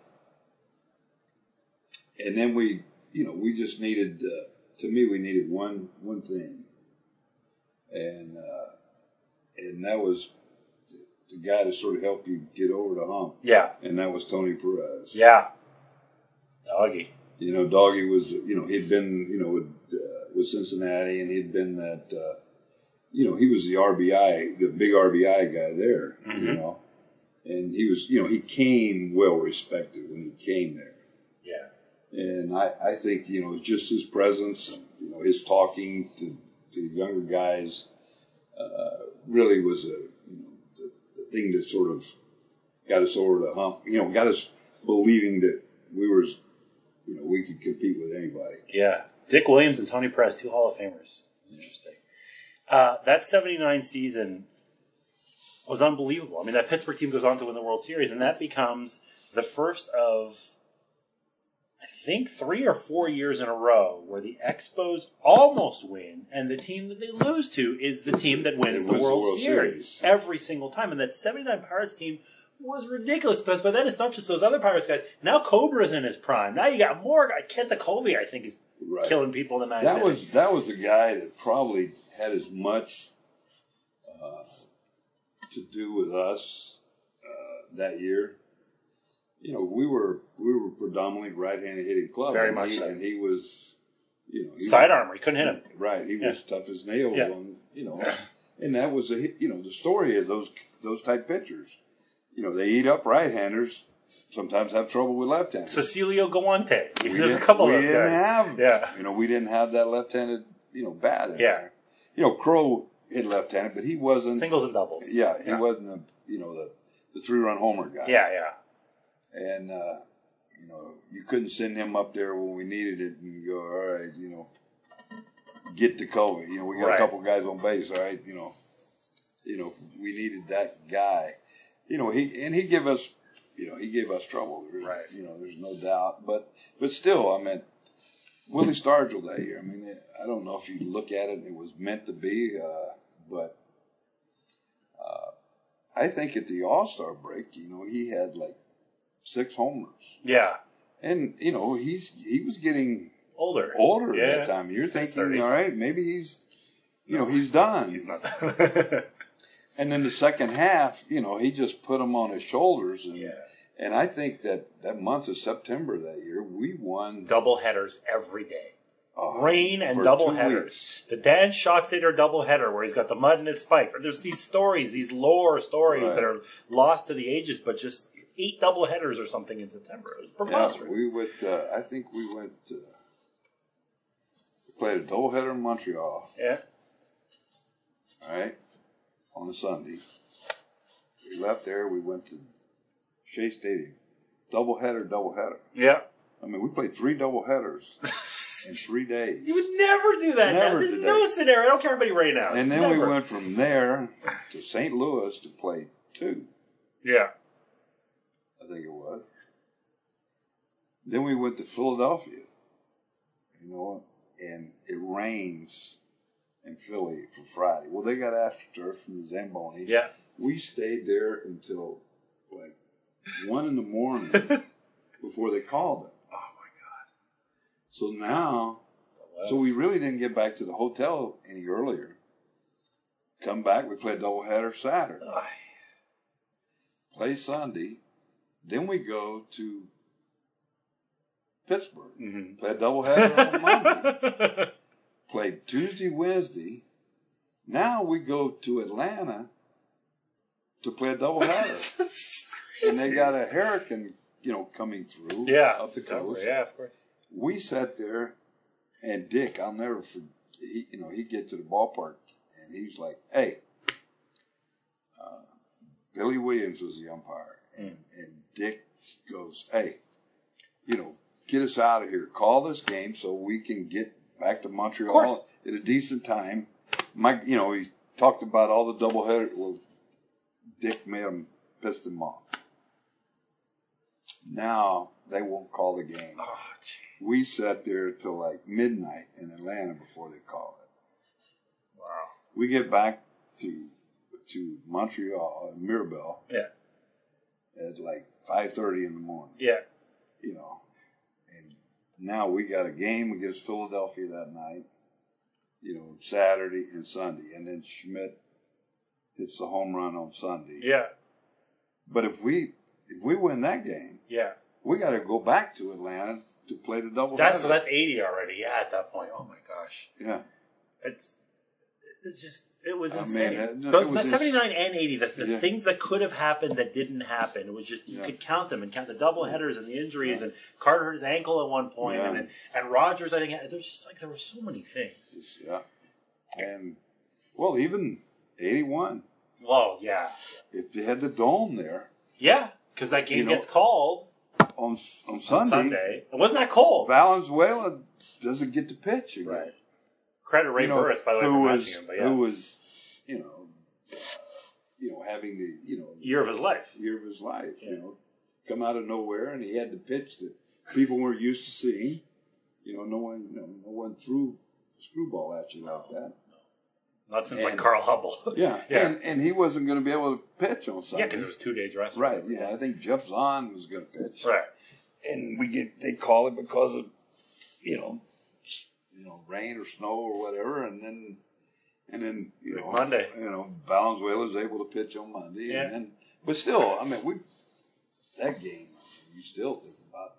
then we just needed, to me, we needed one thing, and that was the guy to sort of help you get over the hump. Yeah. And that was Tony Perez. Yeah. Doggy. Doggy was, he'd been, with Cincinnati, and he'd been that, he was the RBI, the big RBI guy there, Mm-hmm. And he was, he came well respected when he came there. Yeah. And I think, just his presence and, his talking to younger guys really was the thing that sort of got us over the hump, got us believing that we could compete with anybody. Yeah. Dick Williams and Tony Perez, 2 Hall of Famers. Interesting. That 79 season was unbelievable. I mean, that Pittsburgh team goes on to win the World Series, and that becomes the first of, I think, 3 or 4 years in a row where the Expos almost win, and the team that they lose to is the team that wins the World Series every single time. And that 79 Pirates team was ridiculous, because by then it's not just those other Pirates guys. Now Cobra's in his prime. Now you got more guys. Kenta Colby, I think, is killing people in the match. That was the guy that probably had as much to do with us that year. We were predominantly right-handed hitting club. Very much so. And he was, Sidearmer. He couldn't hit him. Right. He was tough as nails Yeah. on, and that was the story of those type pitchers. They eat up right-handers, sometimes have trouble with left-handers. Cecilio Galante. There's a couple of those guys. We didn't have that left-handed, bat in Yeah. there. Crow hit left-handed, but he wasn't. Singles and doubles. Yeah, he wasn't the 3-run homer guy. Yeah. And, you couldn't send him up there when we needed it and go, all right, get to Kobe. We got a couple guys on base, all right, we needed that guy. He gave us, he gave us trouble. Right. There's no doubt. But still, I mean, Willie Stargell that year. I mean, I don't know if you look at it and it was meant to be, but I think at the All-Star break, he had like 6 homers. Yeah. And, he was getting older at that time. You're thinking, all right, maybe he's done. He's not done. And then the second half, he just put him on his shoulders. And I think that month of September that year, we won. Double headers every day. Rain and for double 2 headers. weeks. The Dan Schockstader double header where he's got the mud in his spikes. There's these stories, these lore stories that are lost to the ages, but just 8 double headers or something in September. It was preposterous. Yeah, we went. I think we went. Played a doubleheader in Montreal. Yeah. All right. On a Sunday, we left there. We went to Shea Stadium. Doubleheader. Yeah. I mean, we played 3 doubleheaders in 3 days. You would never do that. Never There's did no that. scenario. I don't care anybody right now. And then we went from there to St. Louis to play 2. Yeah. I think it was. Then we went to Philadelphia, and it rains in Philly for Friday. Well, they got AstroTurf from the Zamboni. Yeah. We stayed there until like 1 a.m. before they called it. Oh my God. So now, we really didn't get back to the hotel any earlier. Come back, we played doubleheader Saturday. Play Sunday. Then we go to Pittsburgh. Mm-hmm. Play a doubleheader on Monday. Played Tuesday, Wednesday. Now we go to Atlanta to play a doubleheader. And they got a hurricane, coming through. Yeah. Up the coast. Yeah, of course. We sat there, and Dick, I'll never forget, he'd get to the ballpark, and he's like, hey, Billy Williams was the umpire. And Dick goes, hey, get us out of here. Call this game so we can get back to Montreal at a decent time. He talked about all the doubleheaders. Well, Dick made him, pissed him off. Now they won't call the game. Oh, we sat there till like midnight in Atlanta before they call it. wow. We get back to Montreal, Mirabel. Yeah. At like 5:30 in the morning. Yeah. And now we got a game against Philadelphia that night. Saturday and Sunday, and then Schmidt hits the home run on Sunday. Yeah. But if we win that game, we got to go back to Atlanta to play the doubleheader. So that's 80 already. Yeah, at that point. Oh my gosh. Yeah. It was insane. It was 79 and 80, the Yeah. things that could have happened that didn't happen. It was just, you could count them and count the doubleheaders and the injuries. And Carter hurt his ankle at one point. Yeah. And Rogers, I think, there's just there were so many things. Yeah. And, well, even 81. Well, yeah. If they had the dome there. Yeah, because that game gets called on on Sunday. Sunday. It wasn't that cold. Valenzuela doesn't get to pitch again. Right. Credit Ray Burris, by the way, for matching him. But yeah. Who was, having the, year of his life. Yeah. Come out of nowhere, and he had to pitch that people weren't used to seeing. No one threw a screwball at you like that. Not since like Carl Hubble. Yeah. And he wasn't going to be able to pitch on Sunday. Yeah, because it was 2 days rest. Right. I think Jeff Zahn was going to pitch. Right. And they call it because of, rain or snow or whatever, and then Monday. Valenzuela was able to pitch on Monday. Yeah. But still, that game, you still think about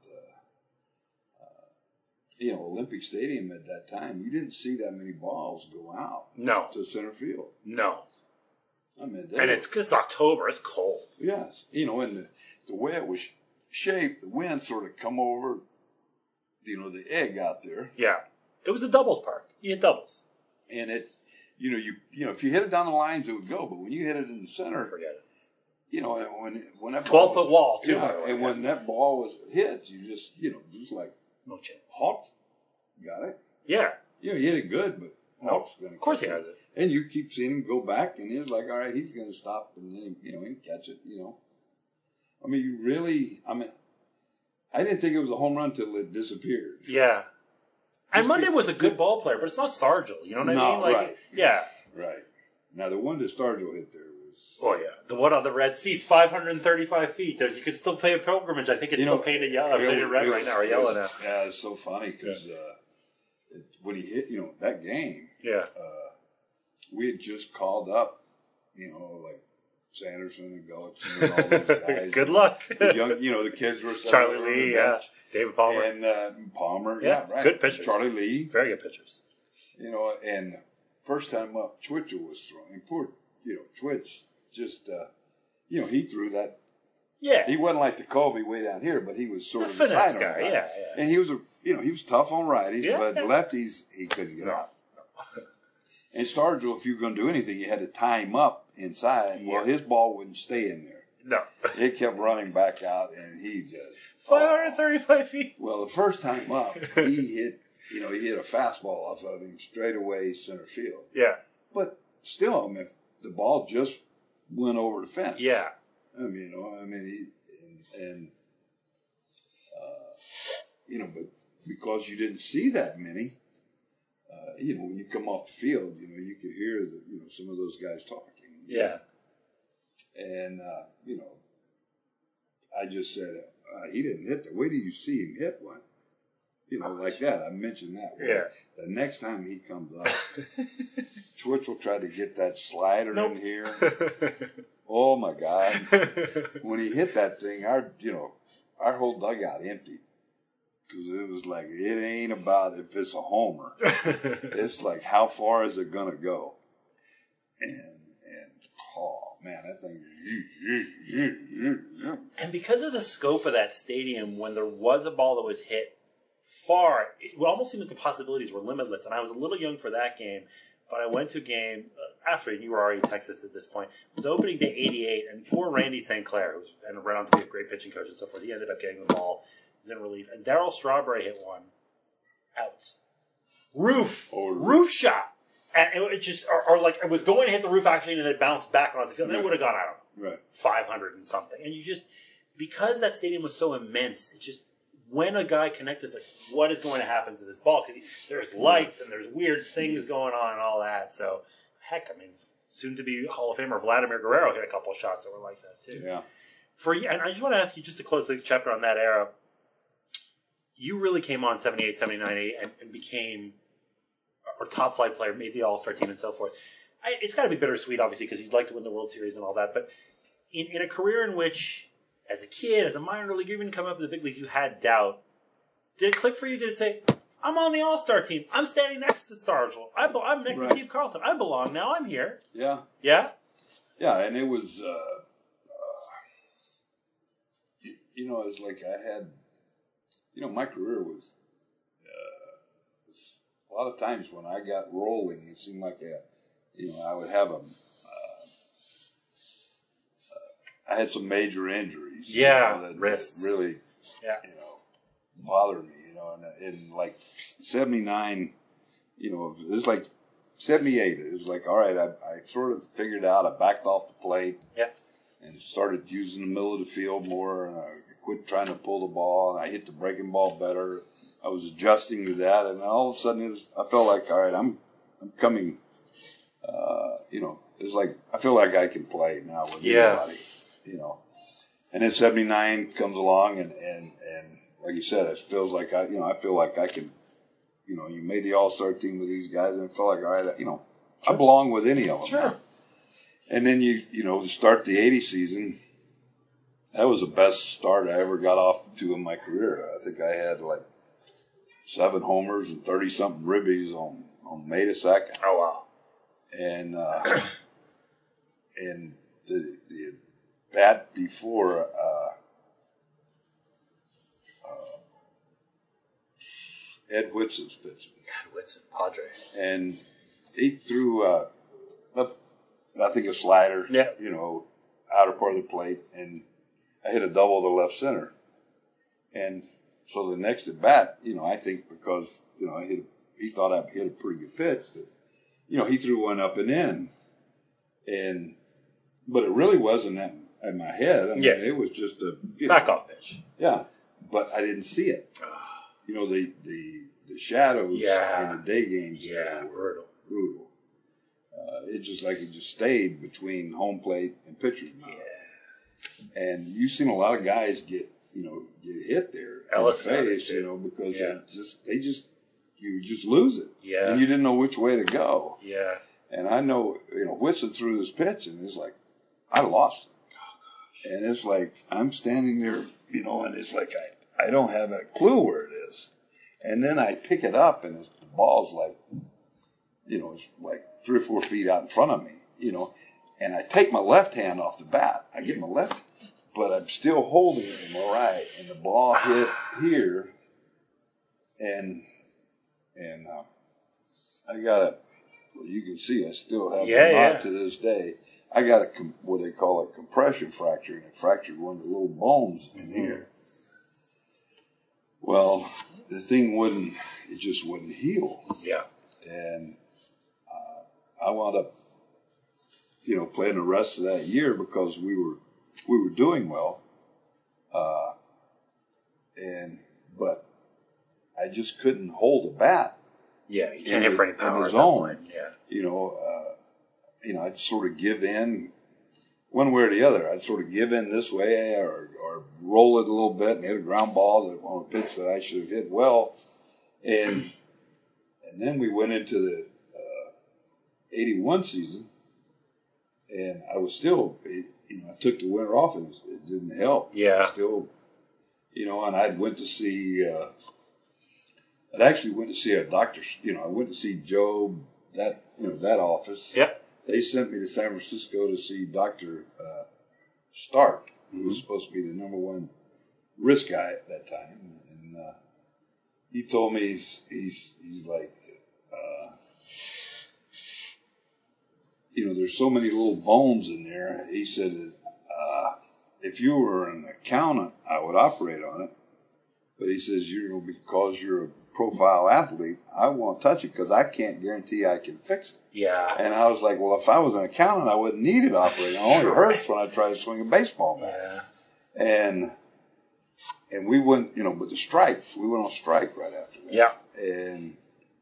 Olympic Stadium at that time. You didn't see that many balls go out. No. To center field. No. And it's October. It's cold. Yes. And the way it was shaped, the wind sort of come over, the egg out there. Yeah. It was a doubles park. You hit doubles. And it, if you hit it down the lines, it would go. But when you hit it in the center, forget it. When that 12-foot wall too. Yeah, when that ball was hit, you just, just like no chance. Hawk got it. Yeah. You hit it good, but else going to. Of course, he has it. And you keep seeing him go back, and he's like, all right, he's going to stop, and then he can catch it. I mean, you really. I mean, I didn't think it was a home run till it disappeared. Yeah. And Monday was a good ball player, but it's not Stargell. You know what I mean? Like, right. Yeah. Right. Now, the one that Stargell hit there was... Oh, yeah. The one on the red seats, 535 feet. You could still pay a pilgrimage. I think it's still painted yellow, painted red right now, or yellow now. Yeah, it's so funny because when he hit, that game, we had just called up, like Sanderson and Gullickson and all those guys. Good luck. The young, the kids were... Charlie Lee, David Palmer. And Palmer, right. Good pitchers. Charlie Lee. Very good pitchers. And first time up, Twitchell was throwing. Poor, Twitch just, he threw that. Yeah. He wasn't like the Colby way down here, but he was sort of a finesse sign guy. Yeah. And he was he was tough on righties, but lefties he couldn't get off. And Stargell, if you were going to do anything, you had to tie him up inside. Yeah. Well, his ball wouldn't stay in there. No. It kept running back out, and he just 535 feet. Well, the first time up, he hit. He hit a fastball off of him straight away center field. Yeah. But still, if the ball just went over the fence. Yeah. But because you didn't see that many, when you come off the field, you could hear some of those guys talking. Yeah. And, I just said, he didn't hit that. Wait till you see him hit one. Like that. I mentioned that. Yeah. The next time he comes up, Twitch will try to get that slider in here. Oh my God! When he hit that thing, our whole dugout emptied because it was like it ain't about if it's a homer. It's like how far is it gonna go? And oh man, that thing. And because of the scope of that stadium, when there was a ball that was hit far, it almost seems the possibilities were limitless. And I was a little young for that game, but I went to a game after you were already in Texas at this point. It was opening day '88, and poor Randy St. Clair, who went on to be a great pitching coach and so forth, he ended up getting the ball. He was in relief, and Darryl Strawberry hit one out. Roof shot. And it just, or like it was going to hit the roof actually, and it bounced back onto the field, and it would have gone, I don't know, 500 and something. And you just, because that stadium was so immense, it just, when a guy connected, it's like, what is going to happen to this ball? Because there's lights and there's weird things going on and all that. So, heck, soon to be Hall of Famer Vladimir Guerrero hit a couple of shots that were like that too. Yeah. And I just want to ask you, just to close the chapter on that era, you really came on 78, 79, 80 and became a top flight player, made the All-Star team and so forth. It's got to be bittersweet, obviously, because you'd like to win the World Series and all that. But in a career in which, as a kid, as a minor league, even coming up in the big leagues, you had doubt. Did it click for you? Did it say, I'm on the All-Star team. I'm standing next to Stargell. I'm next to Steve Carlton. I belong now. I'm here. Yeah. Yeah? Yeah, and it was, it's like I had, my career was, a lot of times when I got rolling, it seemed like I would have I had some major injuries. Yeah, that wrists. Really, bothered me, and in like 79, it was like 78. It was like, all right, I sort of figured out, I backed off the plate. Yeah. And started using the middle of the field more, and I quit trying to pull the ball, and I hit the breaking ball better. I was adjusting to that, and all of a sudden I felt like, all right, I'm coming, it's like, I feel like I can play now with anybody, And then 79 comes along, and like you said, it feels like I feel like I can, you made the All-Star team with these guys, and it felt like, all right, I belong with any of them. Sure. And then to start the 80 season, that was the best start I ever got off to in my career. I think I had like 7 homers and 30-something ribbies on May the 2nd. Oh, wow. And and the bat before Ed Whitson's pitching. Ed Whitson, Padre. And he threw I think a slider, outer part of the plate, and I hit a double to left center. And so the next at bat, I think because, he thought I hit a pretty good pitch, that he threw one up and in, but it really wasn't at my head. I mean, it was just a back off pitch. Yeah, but I didn't see it. The shadows in the day games were brutal. It just stayed between home plate and pitcher's mound. Yeah. And you've seen a lot of guys get hit there in the face, because you just lose it. Yeah. And you didn't know which way to go. Yeah. And I know, Whitson threw this pitch, and it's like, I lost it. Oh, gosh. And it's like, I'm standing there, and it's like, I don't have a clue where it is. And then I pick it up, and the ball's like, it's like 3 or 4 feet out in front of me, and I take my left hand off the bat. I get my left, but I'm still holding it in my right, and the ball hit here, and I got you can see I still have a knot to this day. I got what they call a compression fracture, and it fractured one of the little bones in here. Well, the thing just wouldn't heal. Yeah. And I wound up, playing the rest of that year because we were doing well. But I just couldn't hold a bat. Yeah, you can't hit for any power in the zone. Yeah. I'd sort of give in one way or the other. I'd sort of give in this way or roll it a little bit and hit a ground ball on a pitch that I should have hit well. And then we went into the 81 season, and I was still, I took the winter off, and it didn't help. Yeah. Still, and I went to see, I'd actually went to see a doctor, I went to see Joe, that office. Yep. They sent me to San Francisco to see Dr. Stark, who was supposed to be the number one wrist guy at that time. And he told me, he's like, there's so many little bones in there. He said, if you were an accountant, I would operate on it. But he says, because you're a profile athlete, I won't touch it because I can't guarantee I can fix it. Yeah. And I was like, well, if I was an accountant, I wouldn't need it operating. It only hurts when I try to swing a baseball bat. Yeah. And we went, we went on strike right after that. Yeah. And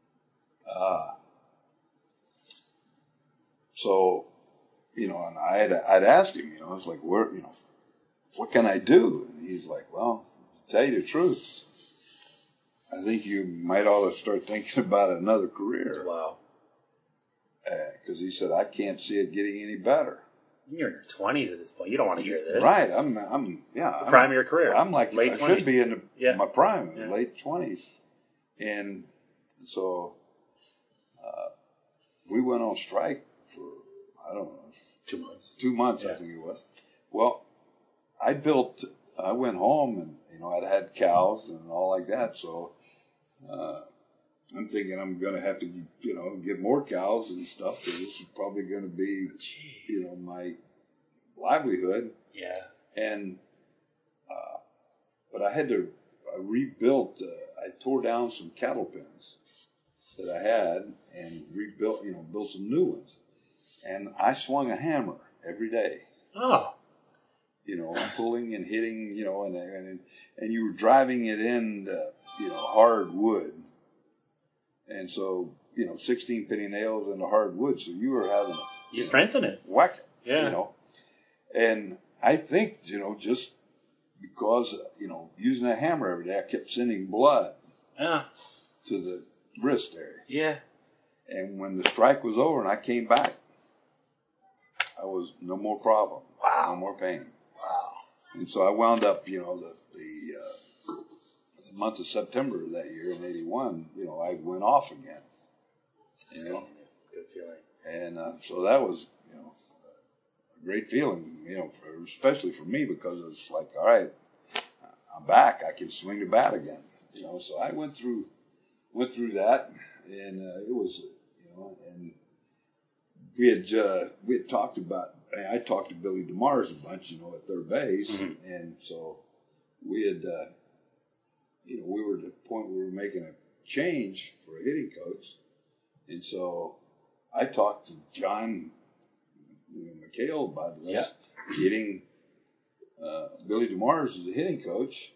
so, and I'd asked him, I was like, what can I do? And he's like, well, to tell you the truth, I think you might ought to start thinking about another career. Wow. Because he said, I can't see it getting any better. You're in your 20s at this point. You don't want to hear this. Right. I'm prime of your career. I'm like, late I 20s. should be in my prime, late 20s. And so we went on strike for, I don't know. 2 months. 2 months, I think it was. Well, I went home and, I'd had cows and all like that. So I'm thinking I'm going to have to, get more cows and stuff because this is probably going to be, my livelihood. Yeah. And, but I rebuilt, I tore down some cattle pens that I had and rebuilt, built some new ones. And I swung a hammer every day. Oh. Pulling and hitting, and you were driving it in, hard wood. And so, 16 penny nails into hard wood. So you were having you strengthen it. Whack it. Yeah. And I think, just because, using a hammer every day, I kept sending blood to the wrist area. Yeah. And when the strike was over and I came back, I was no more problem. Wow. No more pain. Wow. And so I wound up, the month of September of that year in 81, I went off again. Good feeling. And so that was, a great feeling, especially for me because it's like, all right, I'm back. I can swing the bat again. So I went through that, and it was, and we had talked about. I talked to Billy DeMars a bunch, at third base, and so we had, we were at the point where we were making a change for a hitting coach, and so I talked to John McHale about this, getting Billy DeMars as the hitting coach,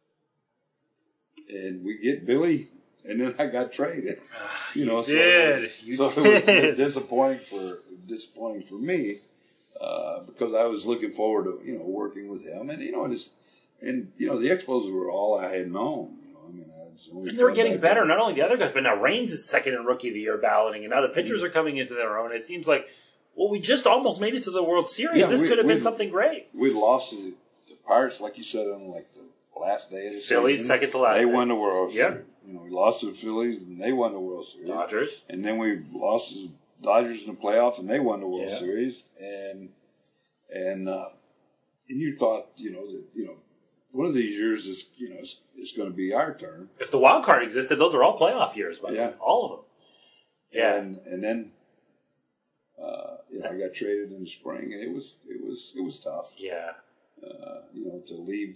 and we get Billy, and then I got traded. You know, did. It was disappointing for me because I was looking forward to working with him, and the Expos were all I had known. And they were getting better. Not only the other guys, but now Raines is second in Rookie of the Year balloting, and now the pitchers are coming into their own. It seems like, well, we just almost made it to the World Series. Yeah, this could have been something great. We lost to the Pirates, like you said, on like the last day of the Phillies, season. second to last. They won the World Yep. Series. We lost to the Phillies, and they won the World Series. Dodgers. And then we lost to the Dodgers in the playoffs, and they won the World Series. And you thought, that one of these years is it's going to be our turn. If the wild card existed, those are all playoff years, but all of them. Yeah, and then I got traded in the spring, and it was tough. Yeah, to leave.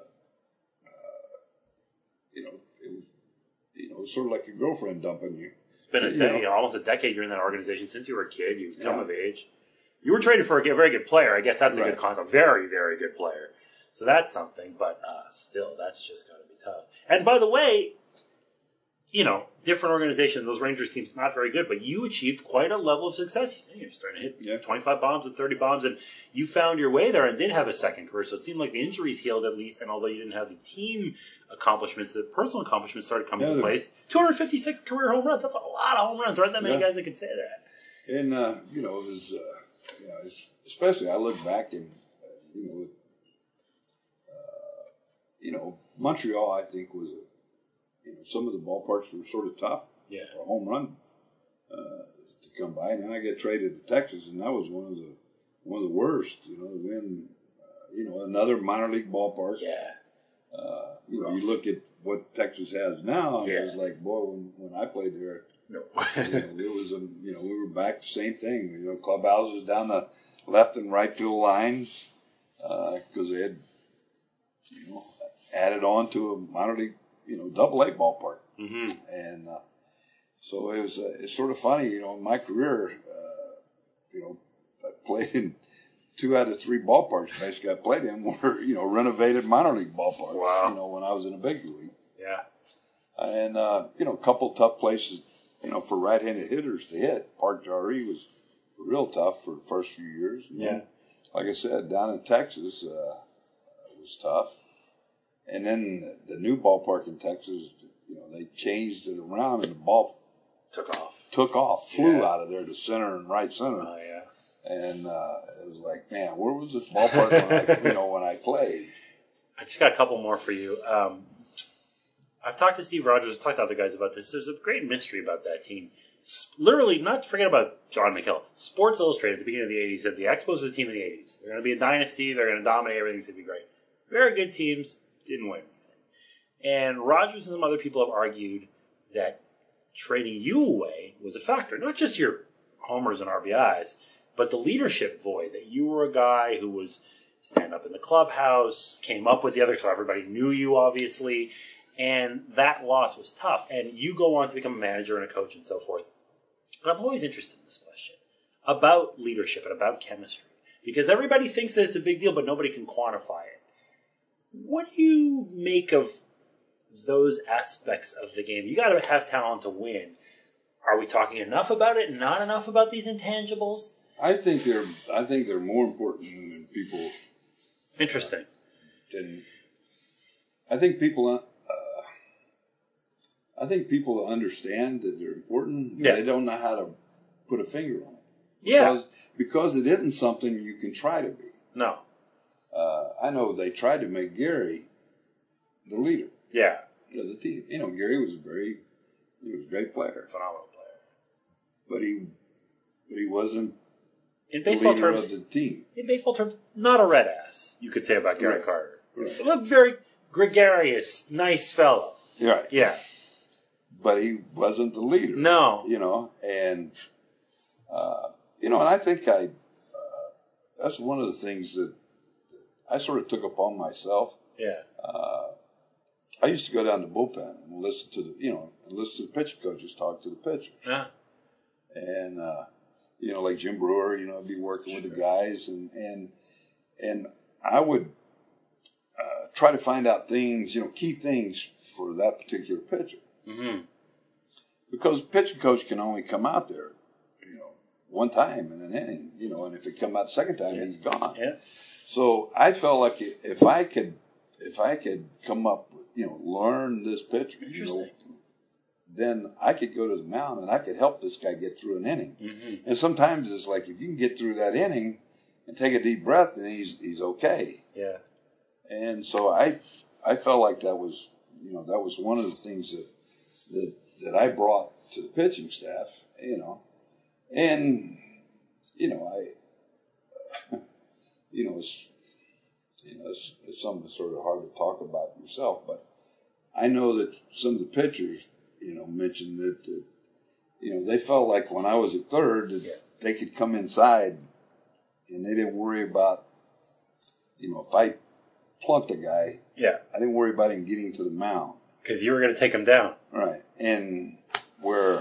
It was sort of like your girlfriend dumping you. It's been almost a decade you're in that organization. Since you were a kid, you've come of age. You were traded for a very good player. I guess that's a good concept. Very, very good player. So that's something, but still, that's just got to be tough. And by the way, different organization, those Rangers teams, not very good, but you achieved quite a level of success. You're starting to hit 25 bombs and 30 bombs, and you found your way there and did have a second career. So it seemed like the injuries healed at least, and although you didn't have the team accomplishments, the personal accomplishments started coming into place. 256 career home runs. That's a lot of home runs. There aren't that many guys that can say that. And, it was, especially I look back and, Montreal, I think, was some of the ballparks were sort of tough for a home run to come by. And then I get traded to Texas, and that was one of the worst. To win, another minor league ballpark. Yeah. You look at what Texas has now, and it was like, boy, when I played there, it was we were back to the same thing. Clubhouses down the left and right field lines because they had added on to a minor league Double A ballpark. Mm-hmm. And so it's sort of funny, in my career, I played in 2 out of 3 ballparks basically I played in were, renovated minor league ballparks, when I was in a big league. Yeah. And, a couple tough places, for right-handed hitters to hit. Park Jarry was real tough for the first few years. And then, like I said, down in Texas, it was tough. And then the new ballpark in Texas, they changed it around and the ball took off, flew out of there to center and right center. Oh, yeah. And it was like, man, where was this ballpark when I played? I just got a couple more for you. I've talked to Steve Rogers, I've talked to other guys about this. There's a great mystery about that team. Literally, not to forget about John McHale. Sports Illustrated at the beginning of the 80s said the Expos were the team of the 80s. They're going to be a dynasty. They're going to dominate. Everything's going to be great. Very good teams. Didn't win anything. And Rogers and some other people have argued that trading you away was a factor. Not just your homers and RBIs, but the leadership void. That you were a guy who was stand up in the clubhouse, came up with the others, so everybody knew you, obviously. And that loss was tough. And you go on to become a manager and a coach and so forth. But I'm always interested in this question about leadership and about chemistry. Because everybody thinks that it's a big deal, but nobody can quantify it. What do you make of those aspects of the game? You got to have talent to win. Are we talking enough about it? Not enough about these intangibles? I think they're more important than people. Interesting. I think people understand that they're important. But they don't know how to put a finger on it. Yeah. Because it isn't something you can try to be. No. I know they tried to make Gary the leader. Yeah. Of the team. Gary was a great player. Phenomenal player. But he wasn't in baseball the leader terms, of the team. In baseball terms, not a red ass, you could say about Gary Carter. Right. A very gregarious, nice fellow. Right. Yeah. But he wasn't the leader. No. And I think that's one of the things that I sort of took upon myself. Yeah. I used to go down to the bullpen and listen to the pitcher coaches talk to the pitchers. Yeah. And, like Jim Brewer, I'd be working with the guys, and I would try to find out things, key things for that particular pitcher. Mm-hmm. Because pitching coach can only come out there, one time in an inning, and if it come out the second time, he's gone. Yeah. So I felt like if I could come up, learn this pitcher, then I could go to the mound and I could help this guy get through an inning. Mm-hmm. And sometimes it's like if you can get through that inning and take a deep breath, then he's okay. Yeah. And so I felt like that was one of the things that I brought to the pitching staff, and it's something that's sort of hard to talk about yourself, but I know that some of the pitchers, mentioned that they felt like when I was at third that they could come inside and they didn't worry about, if I plunked a guy, I didn't worry about him getting to the mound. Because you were going to take him down. Right. And where,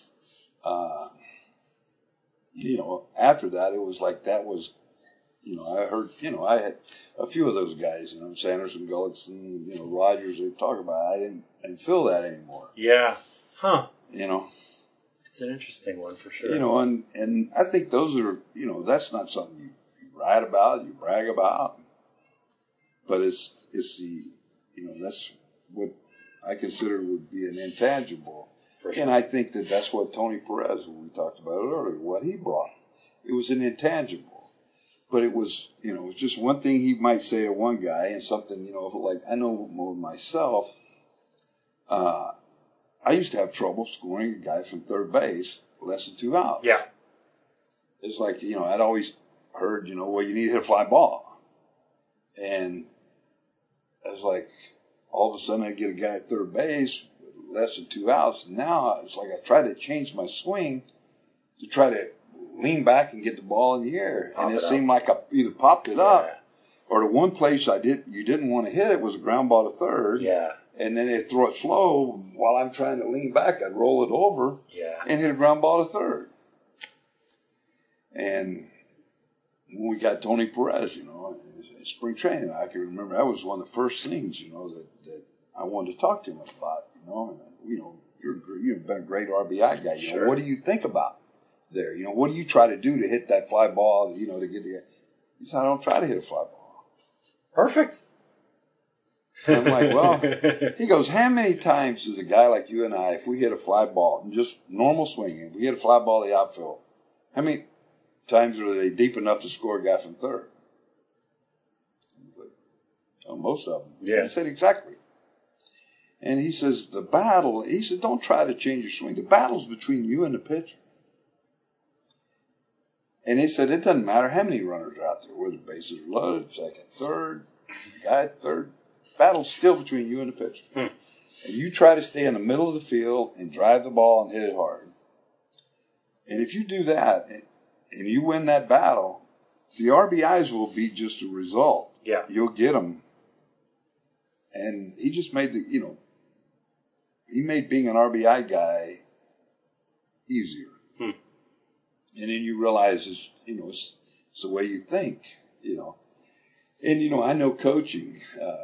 after that, it was like that was, I heard, I had a few of those guys, Sanderson, Gullickson, Rogers, they talk about it. I didn't feel that anymore. Yeah. Huh. It's an interesting one for sure. And I think those are, that's not something you write about, you brag about, but it's the, that's what I consider would be an intangible. For sure. And I think that's what Tony Perez, when we talked about it earlier, what he brought. It was an intangible. But it was, it was just one thing he might say to one guy and something, like I know more myself. I used to have trouble scoring a guy from third base less than 2 outs. Yeah. It's like, I'd always heard, well, you need to hit a fly ball. And I was like, all of a sudden I get a guy at third base with less than 2 outs. And now it's like I try to change my swing to try to lean back and get the ball in the air. And it seemed like I either popped it up or the one place you didn't want to hit it was a ground ball to third. Yeah. And then they'd throw it slow. While I'm trying to lean back, I'd roll it over and hit a ground ball to third. And when we got Tony Perez, in spring training, I can remember that was one of the first things, that I wanted to talk to him about, and, you've been a great RBI guy. Sure. What do you think about there? What do you try to do to hit that fly ball, to get the guy? He said, I don't try to hit a fly ball. Perfect. And I'm like, well, he goes, how many times does a guy like you and I, if we hit a fly ball, and just normal swinging, if we hit a fly ball to the outfield, how many times are they deep enough to score a guy from third? Like, oh, most of them. Yeah. He said, exactly. And he says, don't try to change your swing. The battle's between you and the pitcher. And he said, it doesn't matter how many runners are out there, whether the bases are loaded, second, third, guy at third. Battle's still between you and the pitcher. And you try to stay in the middle of the field and drive the ball and hit it hard. And if you do that and you win that battle, the RBIs will be just a result. Yeah. You'll get them. And he just made he made being an RBI guy easier. And then you realize it's the way you think, And, I know coaching,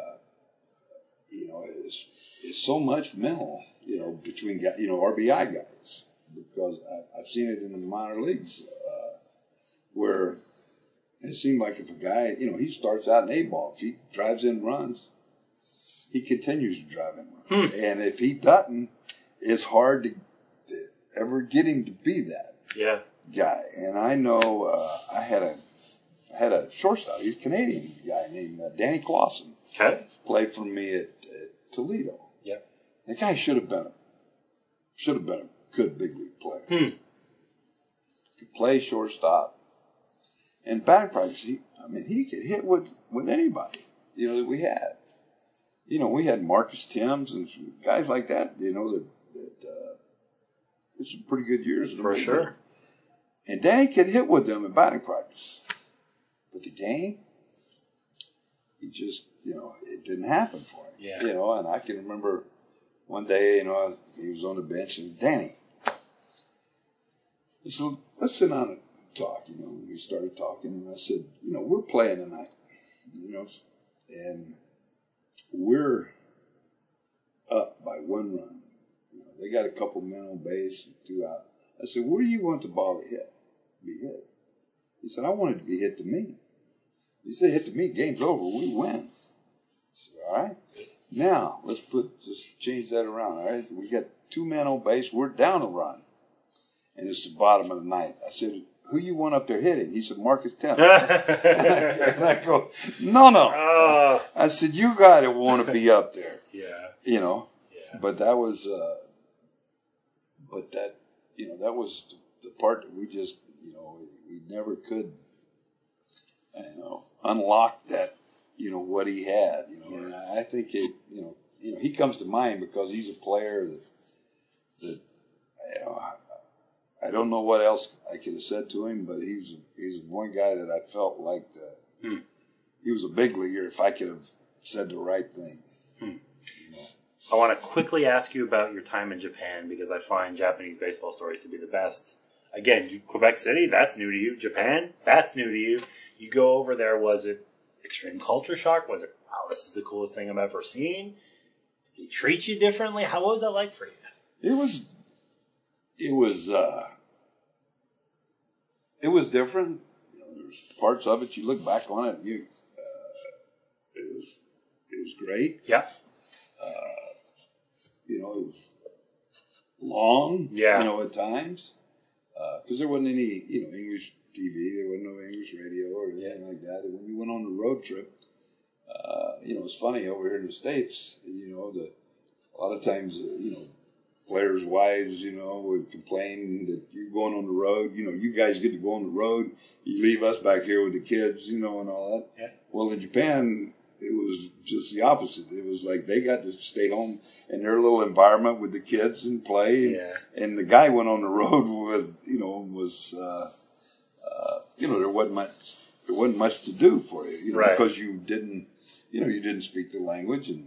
is so much mental, between, RBI guys. Because I've seen it in the minor leagues where it seemed like if a guy, he starts out in A-ball. If he drives in runs, he continues to drive in runs. And if he doesn't, it's hard to ever get him to be that guy. And I know I had a shortstop. He's a Canadian guy named Danny Clausen. Okay. Played for me at Toledo. Yeah. The guy should have been a good big league player. Could play shortstop. And batting practice, he could hit with anybody, that we had. We had Marcus Timms and some guys like that, that it's some pretty good years. For sure. And Danny could hit with them in batting practice. But the game, he just, it didn't happen for him. Yeah. And I can remember one day, he was on the bench and Danny, So let's sit down and talk. We started talking, and I said, we're playing tonight, and we're up by 1 run. They got a couple men on base, 2 out. I said, where do you want the ball to be hit? He said, I want it to be hit to me. He said, hit to me, game's over, we win. I said, all right. Now, let's just change that around, all right? We got 2 men on base, we're down a run. And it's the bottom of the ninth. I said, who you want up there hitting? He said, Marcus Temp. And I go, no. I said, you got to want to be up there. Yeah. Yeah. But that was, that was the part that we just, we never could, unlock that, what he had, And I think he comes to mind because he's a player that I don't know what else I could have said to him, but he's one guy that I felt like he was a big leaguer if I could have said the right thing. I want to quickly ask you about your time in Japan because I find Japanese baseball stories to be the best. Again, Quebec City, that's new to you. Japan, that's new to you. You go over there, was it extreme culture shock? Was it, wow, this is the coolest thing I've ever seen? Did he treat you differently? What was that like for you? It was different. There's parts of it you look back on it. It was great. Yeah. It was long. Yeah. At times, because there wasn't any English TV. There wasn't no English radio or anything like that. And when you went on the road trip, it's funny over here in the States. A lot of times, players' wives, would complain that you're going on the road. You guys get to go on the road. You leave us back here with the kids, and all that. Yeah. Well, in Japan, it was just the opposite. It was like they got to stay home in their little environment with the kids and play. Yeah. And the guy went on the road with, there wasn't much to do for you, right. Because you didn't speak the language and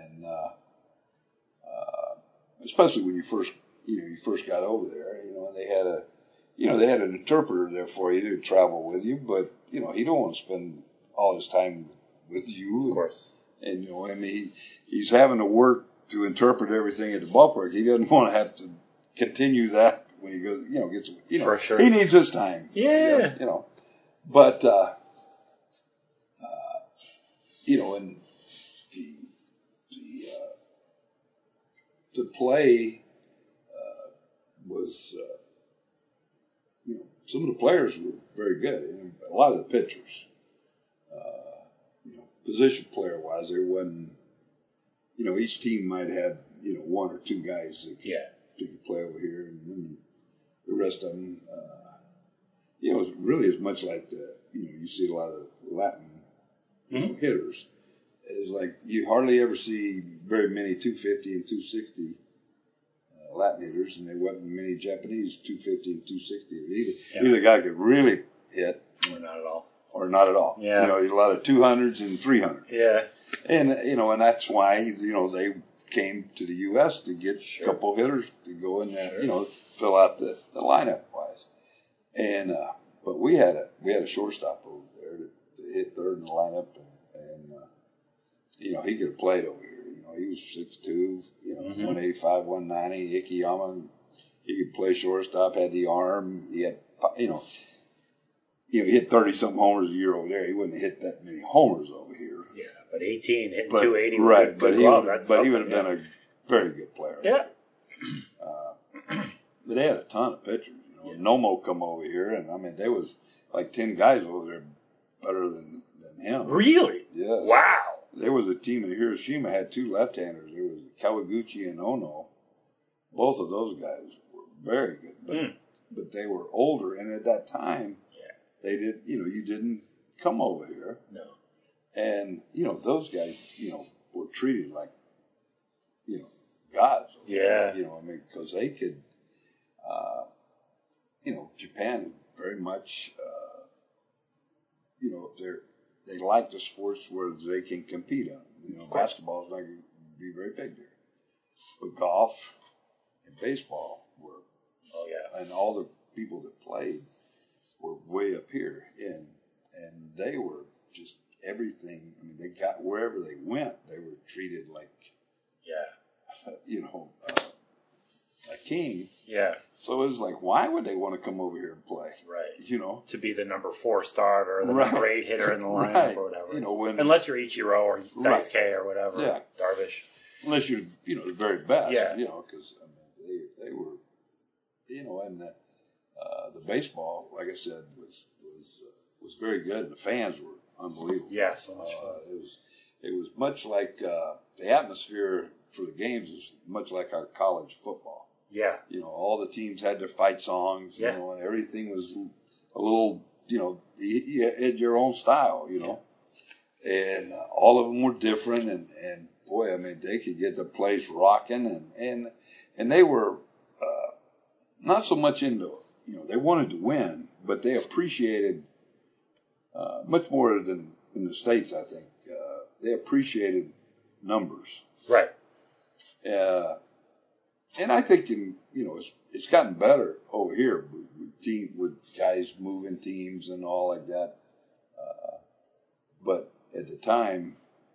especially when you first got over there, and they had an interpreter there for you to travel with you, but he don't want to spend all his time with you. Of course. And he's having to work to interpret everything at the ballpark. He doesn't want to have to continue that when he goes, gets, for sure. He needs his time. Yeah. But, and the play was, some of the players were very good. A lot of the pitchers, position player wise, there wasn't, each team might have, 1 or 2 guys that could play over here, and then the rest of them, it was really as much like you see a lot of Latin hitters. It's like you hardly ever see very many 250 and 260 Latin hitters, and there wasn't many Japanese 250 and 260 either. Yeah. Either guy could really hit, or not at all. Yeah. A lot of 200s and 300s. Yeah. And and that's why they came to the U.S. to get a couple hitters to go in there, fill out the lineup wise. And but we had a shortstop over there that hit third in the lineup, and he could have played over here. He was 6'2", 185, 190. Ikeyama, he could play shortstop. Had the arm. He had he hit 30-something homers a year over there. He wouldn't have hit that many homers over here. Yeah, but 18 hitting 280. Right, but he would have been a very good player. Yeah. But they had a ton of pitchers. Nomo come over here, and there was like 10 guys over there better than him. Really? Yes. Wow. There was a team in Hiroshima had 2 left-handers. There was Kawaguchi and Ono. Both of those guys were very good, but they were older, and at that time, they did. You didn't come over here. No. And those guys, were treated like, gods. Yeah. Because they could. Japan very much. They like the sports where they can compete on. Basketball is not going to be very big there, but golf and baseball were. Oh yeah. And all the people that played were way up here, and they were just everything. I mean, they got wherever they went, they were treated like, a king. Yeah. So it was like, why would they want to come over here and play? Right. To be the number 4 starter, or the number 8 hitter in the lineup, or whatever. Unless you're Ichiro or Daisuke or whatever. Yeah. Darvish. Unless you're, the very best. Yeah. Because they were, and the baseball, like I said, was very good, and the fans were unbelievable. Yeah, so much fun. It was much like the atmosphere for the games is much like our college football. Yeah. All the teams had their fight songs, and everything was a little, you had your own style, and all of them were different, and boy, I mean, they could get the place rocking, and they were not so much into, they wanted to win, but they appreciated much more than in the States, I think. They appreciated numbers. Right. And I think it's gotten better over here with guys moving teams and all like that. But at the time,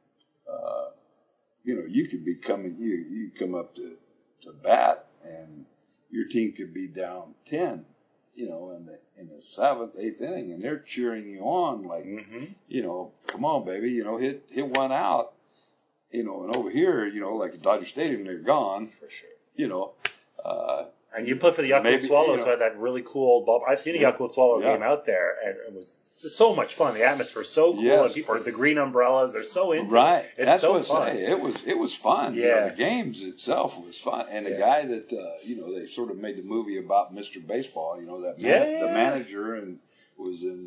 you could be you come up to bat and your team could be down 10, in the 7th, 8th inning, and they're cheering you on like, come on, baby, hit one out, and over here, like at Dodger Stadium, they're gone. For sure. And you played for the Yakult Swallows, who had that really cool ball. I've seen a Yakult Swallows game out there, and it was so much fun. The atmosphere is so cool, and people, the green umbrellas, they're so into it. Right. It's That's so what fun. I say. It was fun. Yeah. The games itself was fun. And the guy that, they sort of made the movie about Mr. Baseball, the manager and was in,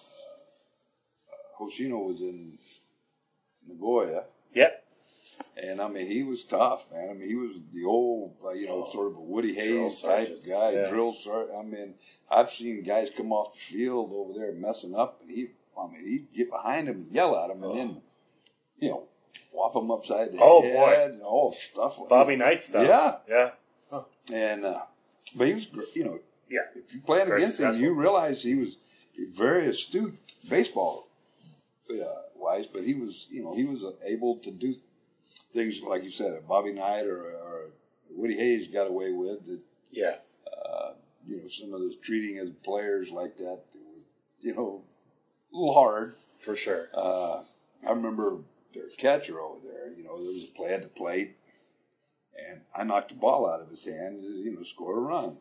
Hoshino was in Nagoya. Yep. And, I mean, he was tough, man. I mean, he was the old, sort of a Woody Hayes type guy, drill sergeant. I mean, I've seen guys come off the field over there messing up, and he'd get behind him and yell at him, and then, whop him upside the head and all stuff like Bobby Knight stuff. Yeah. Yeah. Huh. And, but he was, if you played Very against him, you realize he was very astute baseball wise, but he was able to do things like you said, Bobby Knight or Woody Hayes got away with that. Yeah. Some of the treating as players like that, a little hard. For sure. I remember their catcher over there, there was a play at the plate, and I knocked the ball out of his hand, score a run.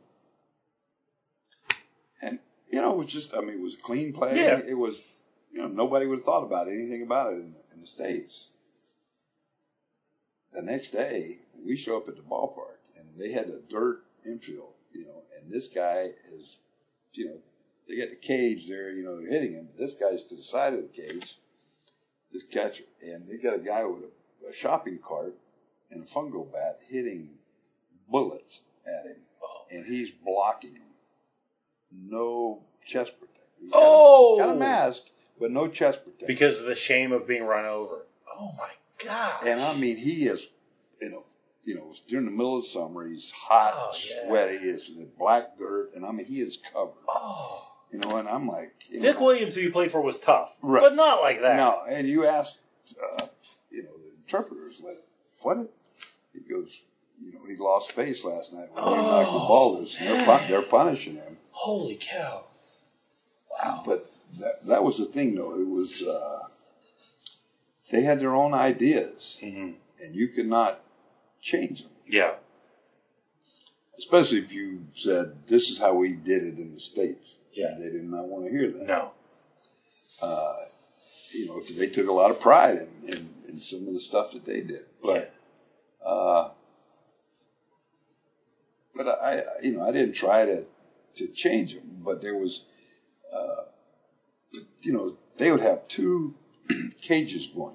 And, it was just, it was a clean play. Yeah. It was, nobody would have thought about anything about it in the States. The next day, we show up at the ballpark, and they had a dirt infield, and this guy is, they got the cage there, they're hitting him. This guy's to the side of the cage, this catcher, and they got a guy with a shopping cart and a fungo bat hitting bullets at him, and he's blocking them. No chest protection. He's got a mask, but no chest protection. Because of the shame of being run over. Oh, my God. And, he is, it's during the middle of the summer. He's hot, sweaty. It's the black dirt, and, he is covered. Oh. And I'm like... Dick Williams, who you played for, was tough. Right. But not like that. No, and you asked, the interpreters, what? He goes, he lost face last night when he knocked the ball loose. And they're punishing him. Holy cow. Wow. But that was the thing, though. It was... they had their own ideas, and you could not change them. Yeah. Especially if you said, this is how we did it in the States. Yeah. They did not want to hear that. No. Because they took a lot of pride in some of the stuff that they did. But, but I didn't try to change them. But there was, they would have 2 cages going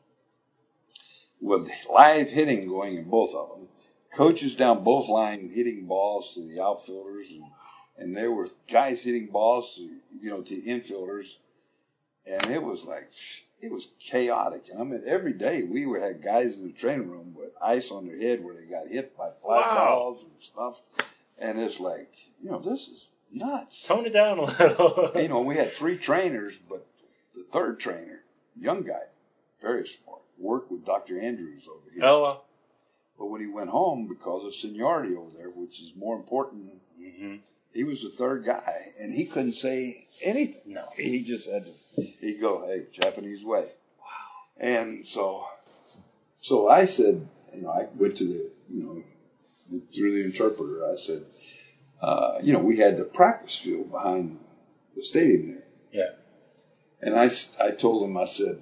with live hitting going in both of them. Coaches down both lines hitting balls to the outfielders, and there were guys hitting balls to infielders, and it was chaotic. And every day we had guys in the training room with ice on their head where they got hit by fly balls and stuff, and it's like, this is nuts. Tone it down a little. You know, we had 3 trainers, but the third trainer, young guy, very smart, worked with Dr. Andrews over here. Oh, well. But when he went home, because of seniority over there, which is more important, he was the third guy, and he couldn't say anything. No. He just had to, he'd go, hey, Japanese way. Wow. And so I said, you know, I went to the, you know, through the interpreter, I said, you know, we had the practice field behind the stadium there. Yeah. And I told him, I said,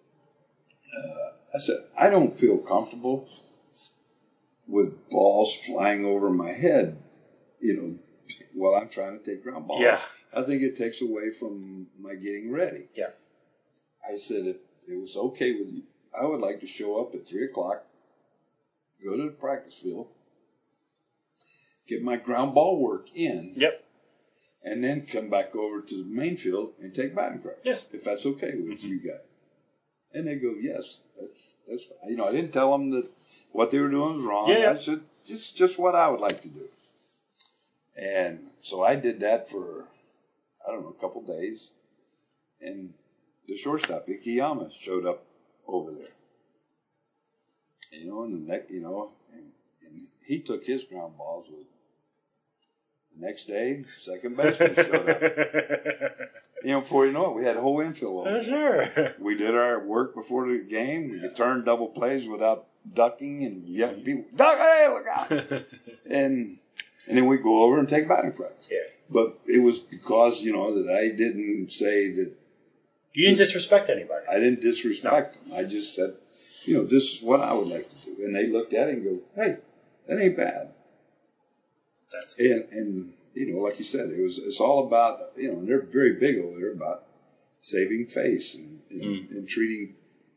I don't feel comfortable with balls flying over my head, you know, while I'm trying to take ground balls. Yeah. I think it takes away from my getting ready. Yeah. I said, if it was okay with you, I would like to show up at 3 o'clock, go to the practice field, get my ground ball work in. Yep. And then come back over to the main field and take batting practice. Yeah. If that's okay with you guys. And they go, yes, that's fine. You know, I didn't tell them that what they were doing was wrong. Yeah. I said, just what I would like to do. And so I did that for, I don't know, a couple days. And the shortstop, Ikeyama, showed up over there. You know, and the next, you know, and he took his ground balls with him. The next day, second baseman showed up. You know, before you know it, we had a whole infield over there. Sure. We did our work before the game. We could turn double plays without ducking and yet people, duck, hey, look out. and then we go over and take batting practice. Yeah. But it was because, you know, that I didn't say that. You didn't disrespect anybody. I didn't disrespect them. I just said, you know, this is what I would like to do. And they looked at it and go, hey, that ain't bad. That's good. And you know, like you said, it's all about, you know, and they're very big over there about saving face and treating.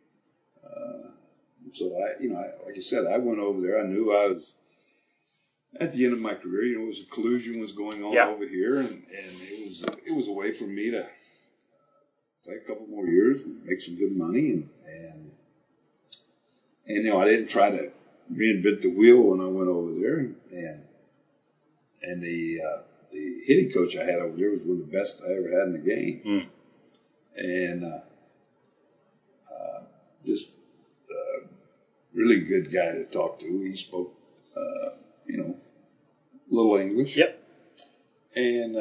So like I said, I went over there. I knew I was at the end of my career. You know, a collusion was going on over here, and it was a way for me to play a couple more years and make some good money, and you know, I didn't try to reinvent the wheel when I went over there, and the hitting coach I had over there was one of the best I ever had in the game. And just really good guy to talk to. He spoke, you know, a little English. Yep. And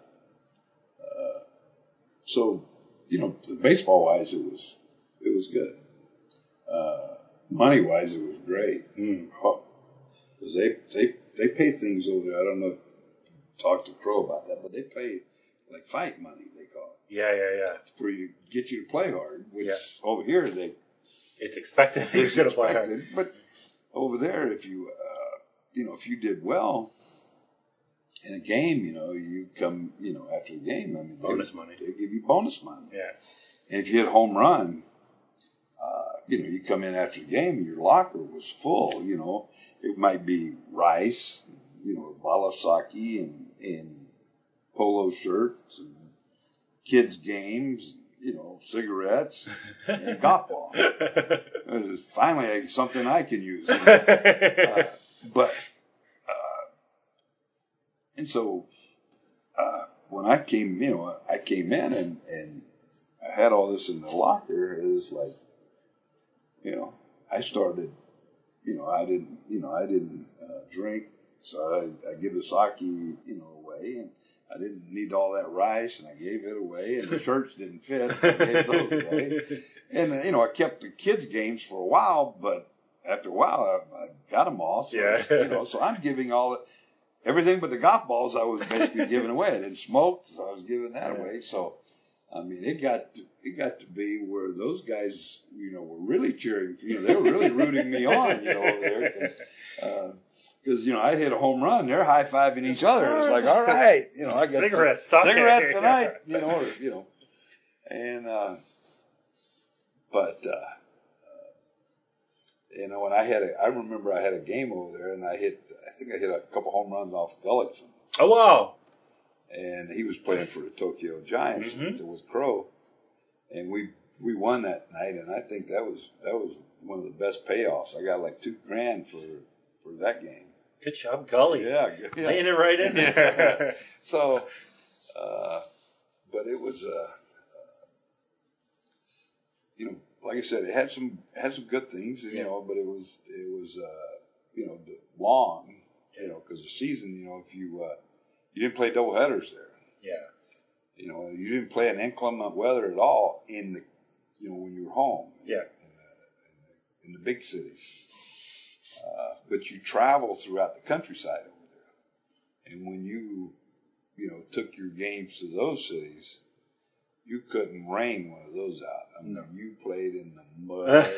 so, you know, baseball-wise, it was good. Money-wise, it was great. Because they pay things over there. I don't know. Talk to Crow about that, but they pay like fight money. They call it. Yeah. For you to get you to play hard. Which over here it's expected that you're going to play hard. But over there, if you you know, if you did well in a game, you know, you come, you know, after the game. I mean, bonus money. They give you bonus money. Yeah. And if you hit a home run, you know, you come in after the game and your locker was full. You know, it might be rice, you know, a bottle of sake and polo shirts and kids' games, you know, cigarettes and golf ball. Finally, something I can use. You know? And so when I came, you know, I came in and I had all this in the locker. It was like, you know, I started, you know, I didn't drink, so I give the sake, you know, away, and I didn't need all that rice, and I gave it away, and the shirts didn't fit, I gave those away, and you know, I kept the kids' games for a while, but after a while, I got them all, so you know, so I'm giving everything but the golf balls I was basically giving away. I didn't smoke, so I was giving that away. So, I mean, it got to be where those guys, you know, were really cheering. You know, they were really rooting me on, you know, over there. Because, you know, I hit a home run. They're high-fiving each other. It's like, all right, you know, I got cigarette tonight, you know, or, you know. And, you know, when I remember I had a game over there, and I think I hit a couple home runs off Gullickson. Oh, wow. And he was playing for the Tokyo Giants with Crow. And we won that night, and I think that was one of the best payoffs. I got like $2,000 for that game. Good job, Gully. Yeah. Laying it right in there. So, but it was, like I said, it had some good things, but it was long, because the season, if you didn't play double headers there. Yeah. You didn't play in inclement weather at all in the, when you were home. Yeah. In the big cities. But you travel throughout the countryside over there. And when you, took your games to those cities, you couldn't rain one of those out. I mean, you played in the mud.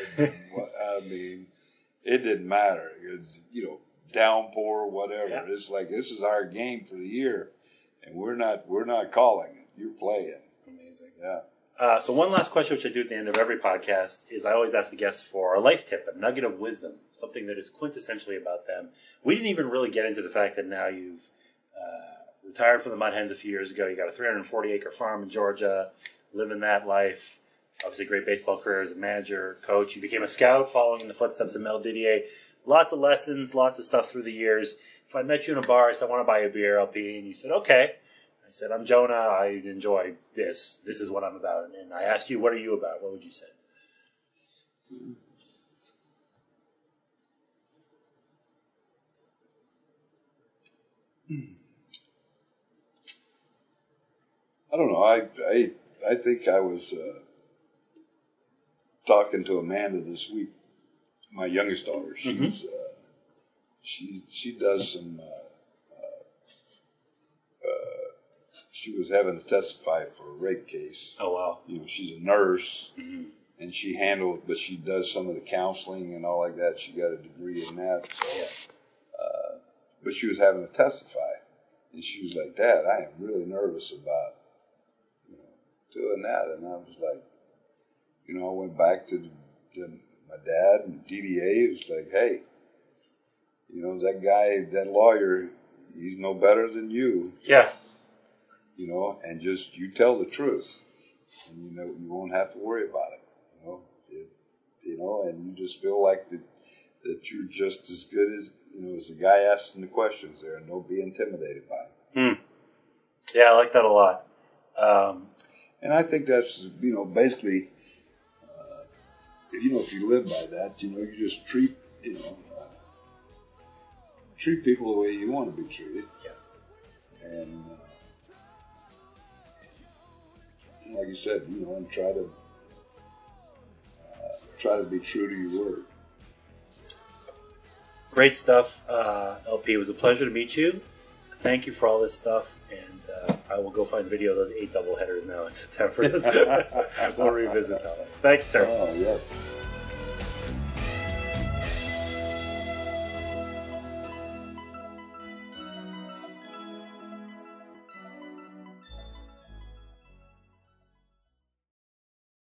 It didn't matter. It was, downpour, whatever. Yeah. It's like, this is our game for the year. And we're not calling it. You're playing. Amazing. Yeah. So one last question, which I do at the end of every podcast, is I always ask the guests for a life tip, a nugget of wisdom, something that is quintessentially about them. We didn't even really get into the fact that now you've retired from the Mud Hens a few years ago. You got a 340-acre farm in Georgia, living that life. Obviously, a great baseball career as a manager, coach. You became a scout, following in the footsteps of Mel Didier. Lots of lessons, lots of stuff through the years. If I met you in a bar, I said, I want to buy you a beer, LP, and you said, okay. I said, I'm Jonah. I enjoy this. This is what I'm about. And I asked you, what are you about? What would you say? I don't know. I think I was talking to Amanda this week, my youngest daughter. She's she does some. She was having to testify for a rape case. Oh wow! She's a nurse, and she handled, but she does some of the counseling and all like that. She got a degree in that. So, but she was having to testify, and she was like, "Dad, I am really nervous about doing that." And I was like, I went back to my dad and DDA. It was like, "Hey, that guy, that lawyer, he's no better than you." Yeah. And just you tell the truth, and you won't have to worry about it. And you just feel like that you're just as good as as the guy asking the questions there, and don't be intimidated by him. Yeah, I like that a lot. And I think that's basically if you live by that, you just treat people the way you want to be treated. Yeah. And like you said, and try to be true to your word. Great stuff, LP. It was a pleasure to meet you. Thank you for all this stuff, and I will go find video of those 8 doubleheaders now in September. We'll revisit that. Thank you, sir. Oh, yes.